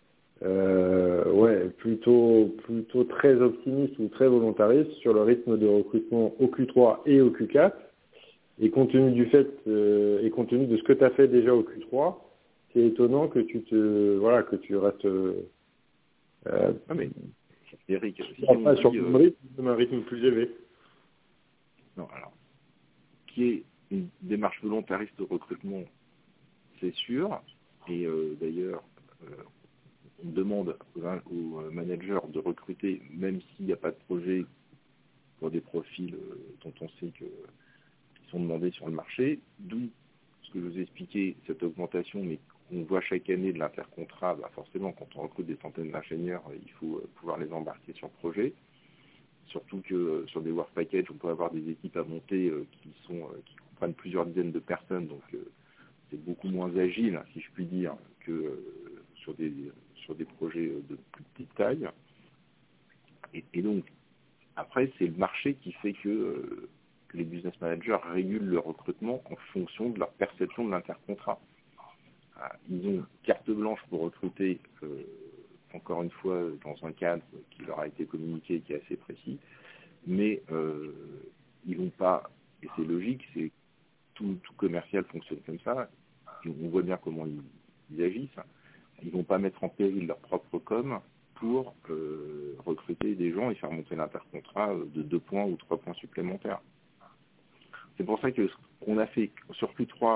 Speaker 4: euh, ouais, plutôt, plutôt très optimiste ou très volontariste sur le rythme de recrutement au Q trois et au Q quatre. Et compte tenu du fait, euh, et compte tenu de ce que tu as fait déjà au Q trois, c'est étonnant que tu te, voilà, que tu restes Euh,
Speaker 2: ah mais, Eric, si
Speaker 4: on pas
Speaker 2: dit,
Speaker 4: sur
Speaker 2: euh,
Speaker 4: un rythme, un rythme plus élevé.
Speaker 2: Non, alors, qui est une démarche volontariste de recrutement, c'est sûr. Et euh, d'ailleurs, euh, on demande aux, aux managers de recruter, même s'il n'y a pas de projet pour des profils euh, dont on sait qu'ils sont demandés sur le marché. D'où ce que je vous ai expliqué, cette augmentation, mais on voit chaque année de l'intercontrat. Bah forcément, quand on recrute des centaines d'ingénieurs, il faut euh, pouvoir les embarquer sur projet. Surtout que euh, sur des work packages, on peut avoir des équipes à monter euh, qui sont euh, qui comprennent plusieurs dizaines de personnes, donc euh, c'est beaucoup moins agile, si je puis dire, que euh, sur des sur des projets de plus petite taille. Et, et donc après, c'est le marché qui fait que, euh, que les business managers régulent le recrutement en fonction de leur perception de l'intercontrat. Ils ont carte blanche pour recruter, euh, encore une fois, dans un cadre qui leur a été communiqué, qui est assez précis, mais euh, ils vont pas, et c'est logique, c'est tout, tout commercial fonctionne comme ça, on voit bien comment ils, ils agissent, ils vont pas mettre en péril leur propre com pour euh, recruter des gens et faire monter l'intercontrat de deux points ou trois points supplémentaires. C'est pour ça que ce qu'on a fait sur Q trois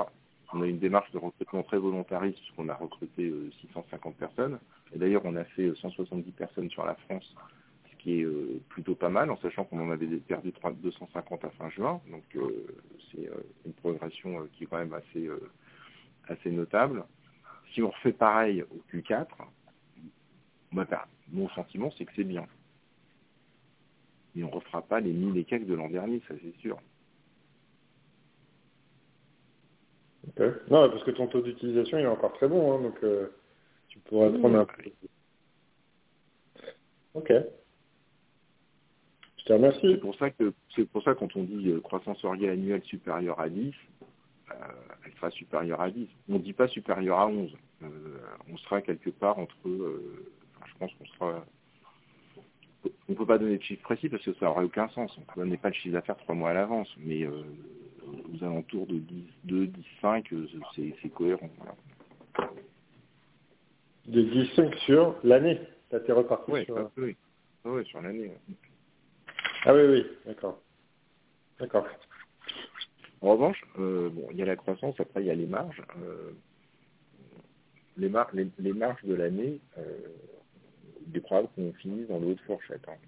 Speaker 2: on a une démarche de recrutement très volontariste puisqu'on a recruté euh, six cent cinquante personnes. Et d'ailleurs, on a fait cent soixante-dix personnes sur la France, ce qui est euh, plutôt pas mal, en sachant qu'on en avait perdu deux cent cinquante à fin juin. Donc, euh, c'est euh, une progression euh, qui est quand même assez, euh, assez notable. Si on refait pareil au Q quatre, bah, bah, mon sentiment, c'est que c'est bien. Mais on ne refera pas les mille et quelques de l'an dernier, ça c'est sûr.
Speaker 4: Ok. Non, parce que ton taux d'utilisation il est encore très bon, hein, donc euh, tu pourrais prendre un peu. Ok. Je te remercie.
Speaker 2: C'est pour ça que c'est pour ça quand on dit euh, croissance orielle annuelle supérieure à dix, euh, elle sera supérieure à dix. On ne dit pas supérieure à onze. Euh, on sera quelque part entre. Euh, enfin, je pense qu'on sera. On ne peut pas donner de chiffre précis parce que ça n'aurait aucun sens. On ne connaît pas le chiffre d'affaires trois mois à l'avance, mais euh, aux alentours de dix deux, dix cinq, c'est, c'est cohérent. Voilà.
Speaker 4: De dix cinq sur l'année. Ça t'es reparti
Speaker 2: Oui,
Speaker 4: sur...
Speaker 2: ça, oui. Oui, sur l'année. Ouais.
Speaker 4: Ah oui, oui, d'accord. D'accord.
Speaker 2: En revanche, euh, bon, il y a la croissance, après il y a les marges. Euh, les, mar- les, les marges de l'année, euh, il est probable qu'on finisse dans le haut de fourchette. Hein.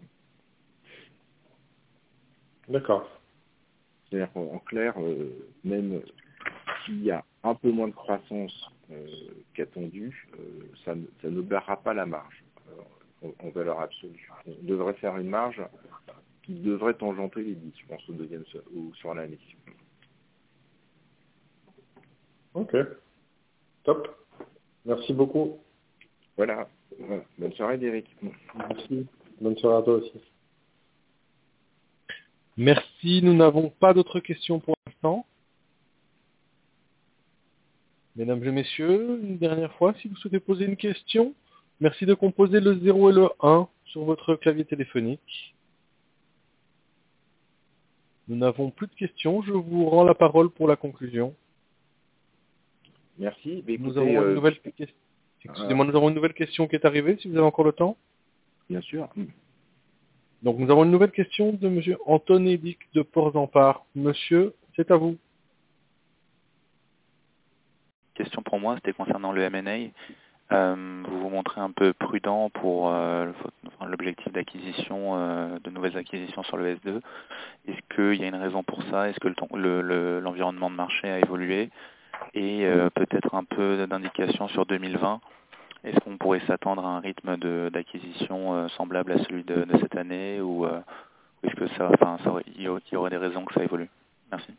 Speaker 4: D'accord.
Speaker 2: C'est-à-dire qu'en en clair, euh, même s'il y a un peu moins de croissance euh, qu'attendu, euh, ça, ne, ça ne barrera pas la marge euh, en, en valeur absolue. On devrait faire une marge qui devrait tangenter les dix, je pense, au deuxième ou sur l'année.
Speaker 4: Ok. Top. Merci beaucoup.
Speaker 2: Voilà. Voilà. Bonne soirée, Derek.
Speaker 4: Merci. Bonne soirée à toi aussi.
Speaker 1: Merci, nous n'avons pas d'autres questions pour l'instant. Mesdames et messieurs, une dernière fois, si vous souhaitez poser une question, merci de composer le zéro et le un sur votre clavier téléphonique. Nous n'avons plus de questions, je vous rends la parole pour la conclusion.
Speaker 2: Merci. Mais écoutez,
Speaker 1: nous, avons une
Speaker 2: euh,
Speaker 1: nouvelle... Excusez-moi, nous avons une nouvelle question qui est arrivée, si vous avez encore le temps.
Speaker 2: Bien sûr.
Speaker 1: Donc nous avons une nouvelle question de Monsieur Anton Edic de Port-en-Part. Monsieur, c'est à vous.
Speaker 6: Question pour moi, c'était concernant le M and A. Euh, vous vous montrez un peu prudent pour euh, le- enfin, l'objectif d'acquisition, euh, de nouvelles acquisitions sur le S deux. Est-ce qu'il y a une raison pour ça? Est-ce que le, ton- le, le- l'environnement de marché a évolué? Et euh, peut-être un peu d'indication sur deux mille vingt. Est-ce qu'on pourrait s'attendre à un rythme de, d'acquisition euh, semblable à celui de, de cette année, ou euh, est-ce que ça, enfin, ça aurait- il y aurait il y aurait des raisons que ça évolue? Merci.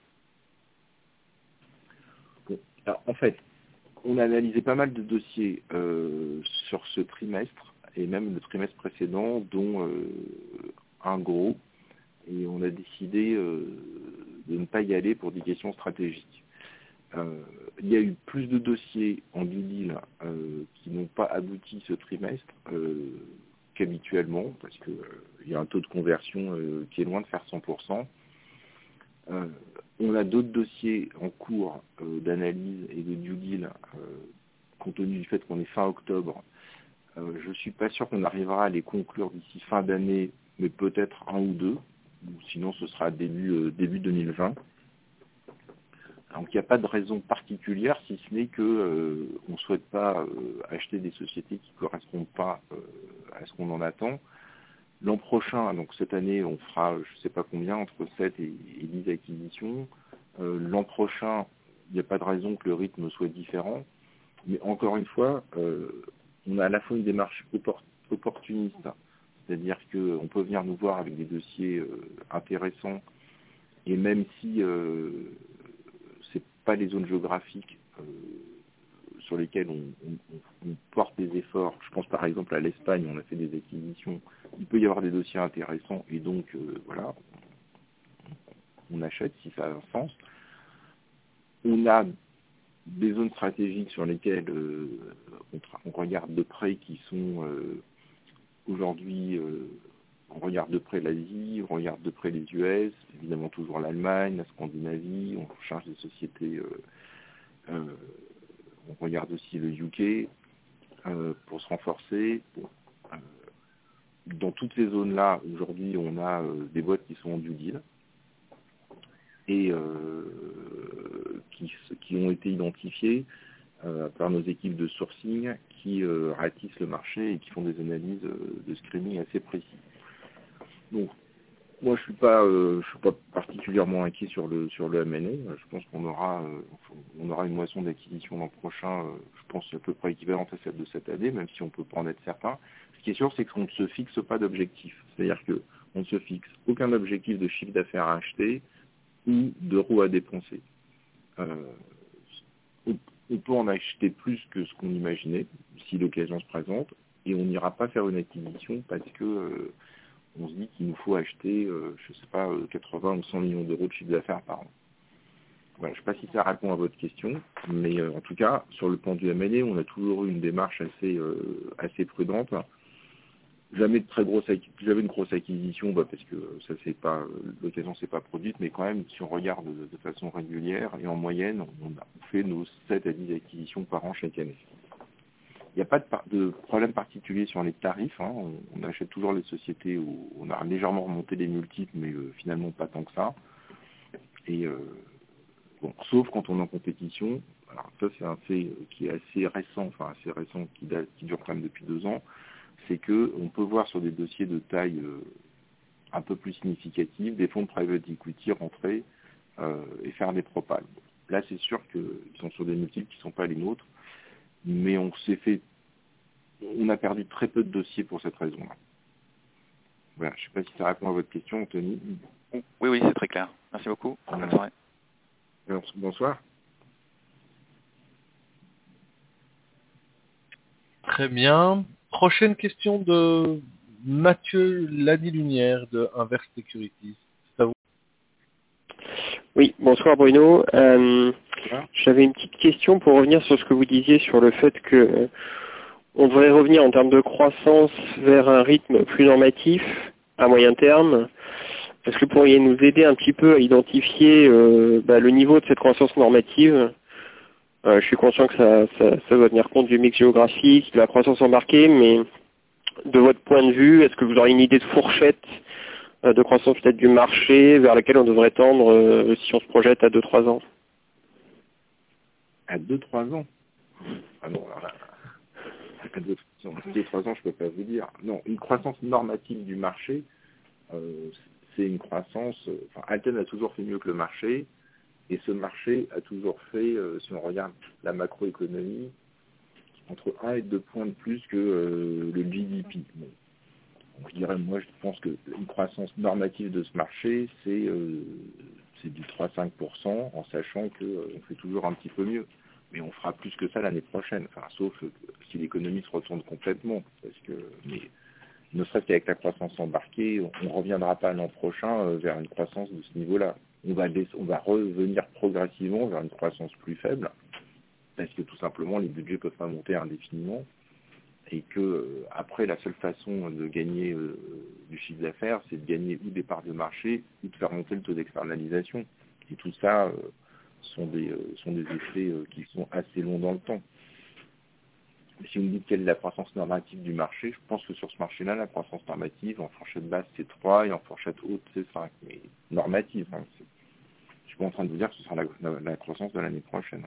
Speaker 2: Alors, en fait, on a analysé pas mal de dossiers euh, sur ce trimestre et même le trimestre précédent, dont euh, un gros, et on a décidé euh, de ne pas y aller pour des questions stratégiques. Euh, il y a eu plus de dossiers en due deal euh, qui n'ont pas abouti ce trimestre euh, qu'habituellement, parce qu'il euh, y a un taux de conversion euh, qui est loin de faire cent pour cent. Euh, on a d'autres dossiers en cours euh, d'analyse et de due deal, euh, compte tenu du fait qu'on est fin octobre. Euh, je ne suis pas sûr qu'on arrivera à les conclure d'ici fin d'année, mais peut-être un ou deux, ou sinon ce sera début, euh, début deux mille vingt. Donc il n'y a pas de raison particulière, si ce n'est que euh, on ne souhaite pas euh, acheter des sociétés qui ne correspondent pas euh, à ce qu'on en attend. L'an prochain, donc cette année, on fera, je ne sais pas combien, entre sept et, et dix acquisitions. Euh, l'an prochain, il n'y a pas de raison que le rythme soit différent. Mais encore une fois, euh, on a à la fois une démarche oppor- opportuniste, c'est-à-dire qu'on peut venir nous voir avec des dossiers euh, intéressants, et même si euh, ce n'est pas les zones géographiques euh, sur lesquelles on, on, on porte des efforts. Je pense par exemple à l'Espagne, on a fait des acquisitions. Il peut y avoir des dossiers intéressants et donc euh, voilà, on achète si ça a un sens. On a des zones stratégiques sur lesquelles euh, on, tra- on regarde de près qui sont euh, aujourd'hui, euh, on regarde de près l'Asie, on regarde de près les U S, évidemment toujours l'Allemagne, la Scandinavie, on cherche des sociétés, euh, euh, on regarde aussi le U K euh, pour se renforcer. Bon, euh, dans toutes ces zones-là, aujourd'hui, on a euh, des boîtes qui sont en due deal et euh, qui qui, qui ont été identifiés euh, par nos équipes de sourcing qui euh, ratissent le marché et qui font des analyses euh, de screening assez précises. Donc, moi, je suis pas, euh, je suis pas particulièrement inquiet sur le sur le M and A. Je pense qu'on aura, euh, on aura une moisson d'acquisition l'an prochain. Euh, je pense à peu près équivalente à celle de cette année, même si on peut pas en être certain. Ce qui est sûr, c'est qu'on ne se fixe pas d'objectif. C'est-à-dire que on ne se fixe aucun objectif de chiffre d'affaires à acheter ou d'euros à dépenser. Euh, on, on peut en acheter plus que ce qu'on imaginait si l'occasion se présente, et on n'ira pas faire une acquisition parce que euh, on se dit qu'il nous faut acheter, euh, je sais pas, euh, quatre-vingts ou cent millions d'euros de chiffre d'affaires par an. Voilà, je ne sais pas si ça répond à votre question, mais euh, en tout cas, sur le plan du M and A, on a toujours eu une démarche assez, euh, assez prudente. Jamais de très grosse, jamais une grosse acquisition, bah, parce que ça c'est pas, l'occasion s'est pas produite, mais quand même, si on regarde de, de façon régulière et en moyenne, on a fait nos sept à dix acquisitions par an chaque année. Il n'y a pas de, par de problème particulier sur les tarifs. Hein. On, on achète toujours les sociétés où on a légèrement remonté les multiples, mais euh, finalement pas tant que ça. Et euh, bon, sauf quand on est en compétition. Alors ça c'est un fait qui est assez récent, enfin assez récent, qui, date, qui dure quand même depuis deux ans. C'est que on peut voir sur des dossiers de taille euh, un peu plus significative des fonds de private equity rentrer euh, et faire des propales. Là c'est sûr qu'ils sont sur des multiples qui ne sont pas les nôtres. Mais on s'est fait, on a perdu très peu de dossiers pour cette raison-là. Voilà, je ne sais pas si ça répond à votre question, Anthony.
Speaker 6: Oui, oui, c'est très clair. Merci beaucoup. Bonne soirée.
Speaker 2: Alors, bonsoir.
Speaker 1: Très bien. Prochaine question de Mathieu Lady-Lumière de Inverse Securities. C'est à vous.
Speaker 7: Oui, bonsoir Bruno. Euh, J'avais une petite question pour revenir sur ce que vous disiez sur le fait que euh, on devrait revenir en termes de croissance vers un rythme plus normatif à moyen terme. Est-ce que vous pourriez nous aider un petit peu à identifier euh, bah, le niveau de cette croissance normative? euh, Je suis conscient que ça, ça, ça doit tenir compte du mix géographique, de la croissance embarquée, mais de votre point de vue, est-ce que vous aurez une idée de fourchette de croissance peut-être du marché vers laquelle on devrait tendre euh, si on se projette à deux trois ans?
Speaker 2: À deux trois ans Ah non, alors là, à deux trois ans, je ne peux pas vous dire. Non, une croissance normative du marché, euh, c'est une croissance... Euh, enfin, Alten a toujours fait mieux que le marché, et ce marché a toujours fait, euh, si on regarde la macroéconomie, entre un et deux points de plus que euh, le G D P. Bon. Je dirais, moi, je pense que une croissance normative de ce marché, c'est euh, c'est du trois à cinq pour cent, en sachant qu'on euh, fait toujours un petit peu mieux. Mais on fera plus que ça l'année prochaine, enfin, sauf euh, si l'économie se retourne complètement. Parce que, mais ne serait-ce qu'avec la croissance embarquée, on ne reviendra pas l'an prochain euh, vers une croissance de ce niveau-là. On va, on va revenir progressivement vers une croissance plus faible, parce que tout simplement, les budgets peuvent pas monter indéfiniment. Et que euh, après la seule façon de gagner euh, du chiffre d'affaires, c'est de gagner ou des parts de marché ou de faire monter le taux d'externalisation. Et tout ça euh, sont des euh, sont des effets euh, qui sont assez longs dans le temps. Si vous me dites quelle est la croissance normative du marché, je pense que sur ce marché-là, la croissance normative en fourchette basse c'est trois et en fourchette haute c'est cinq. Mais normative, hein, je ne suis pas en train de vous dire que ce sera la, la, la croissance de l'année prochaine.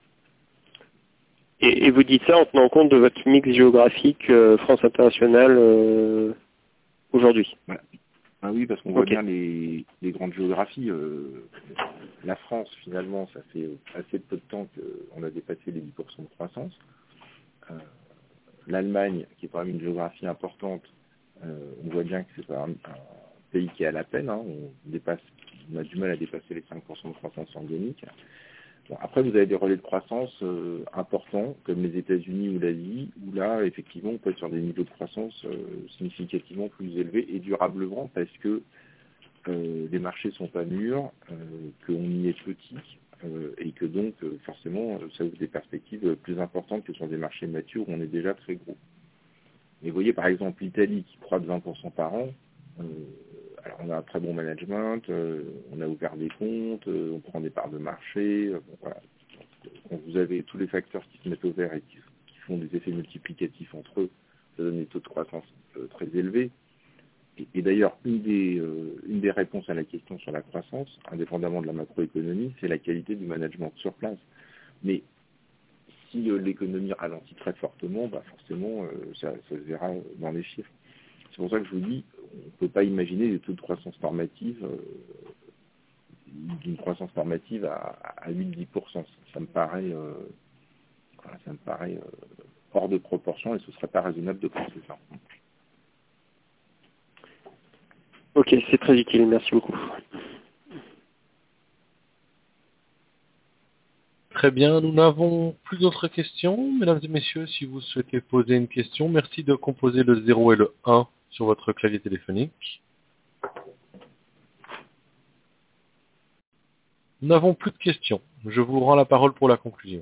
Speaker 7: Et, et vous dites ça en tenant compte de votre mix géographique euh, France internationale euh, aujourd'hui?
Speaker 2: Voilà. Ah oui, parce qu'on voit
Speaker 7: okay.
Speaker 2: bien les, les grandes géographies. Euh, la France, finalement, ça fait assez peu de temps qu'on a dépassé les dix pour cent de croissance. Euh, L'Allemagne, qui est quand même une géographie importante, euh, on voit bien que c'est un, un pays qui est à la peine. Hein, on, dépasse, on a du mal à dépasser les cinq pour cent de croissance organique. Bon, après, vous avez des relais de croissance euh, importants, comme les États-Unis ou l'Asie, où là, effectivement, on peut être sur des niveaux de croissance euh, significativement plus élevés et durablement, parce que euh, les marchés sont pas mûrs, euh, qu'on y est petit, euh, et que donc, euh, forcément, ça ouvre des perspectives plus importantes que sur des marchés matures où on est déjà très gros. Et vous voyez, par exemple, l'Italie qui croît de vingt pour cent par an, euh, alors on a un très bon management, euh, on a ouvert des comptes, euh, on prend des parts de marché. Euh, bon, voilà. Quand vous avez tous les facteurs qui se mettent au vert et qui, qui font des effets multiplicatifs entre eux, ça donne des taux de croissance euh, très élevés. Et, et d'ailleurs, une des, euh, une des réponses à la question sur la croissance, indépendamment de la macroéconomie, c'est la qualité du management sur place. Mais si euh, l'économie ralentit très fortement, bah forcément, euh, ça, ça se verra dans les chiffres. C'est pour ça que je vous dis, on ne peut pas imaginer des taux de croissance normative, euh, d'une croissance normative à, à huit à dix pour cent. Ça me paraît, euh, voilà, ça me paraît euh, hors de proportion et ce ne serait pas raisonnable de penser ça.
Speaker 7: Ok, c'est très utile, merci beaucoup.
Speaker 1: Très bien, nous n'avons plus d'autres questions. Mesdames et messieurs, si vous souhaitez poser une question, merci de composer le zéro et le un sur votre clavier téléphonique. Nous n'avons plus de questions. Je vous rends la parole pour la conclusion.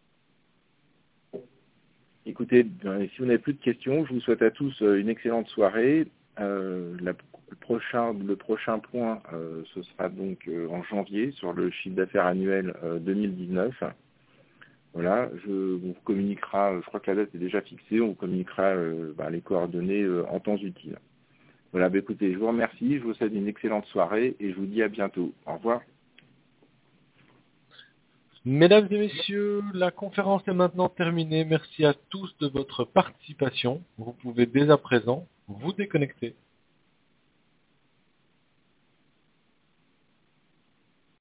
Speaker 2: Écoutez, si vous n'avez plus de questions, je vous souhaite à tous une excellente soirée. Euh, la, le, prochain, le prochain point, euh, ce sera donc euh, en janvier sur le chiffre d'affaires annuel euh, deux mille dix-neuf. Voilà, je on vous communiquera, je crois que la date est déjà fixée, on vous communiquera euh, bah, les coordonnées euh, en temps utile. Voilà, bah, écoutez, je vous remercie, je vous souhaite une excellente soirée et je vous dis à bientôt. Au revoir.
Speaker 1: Mesdames et messieurs, la conférence est maintenant terminée. Merci à tous de votre participation. Vous pouvez dès à présent vous déconnecter.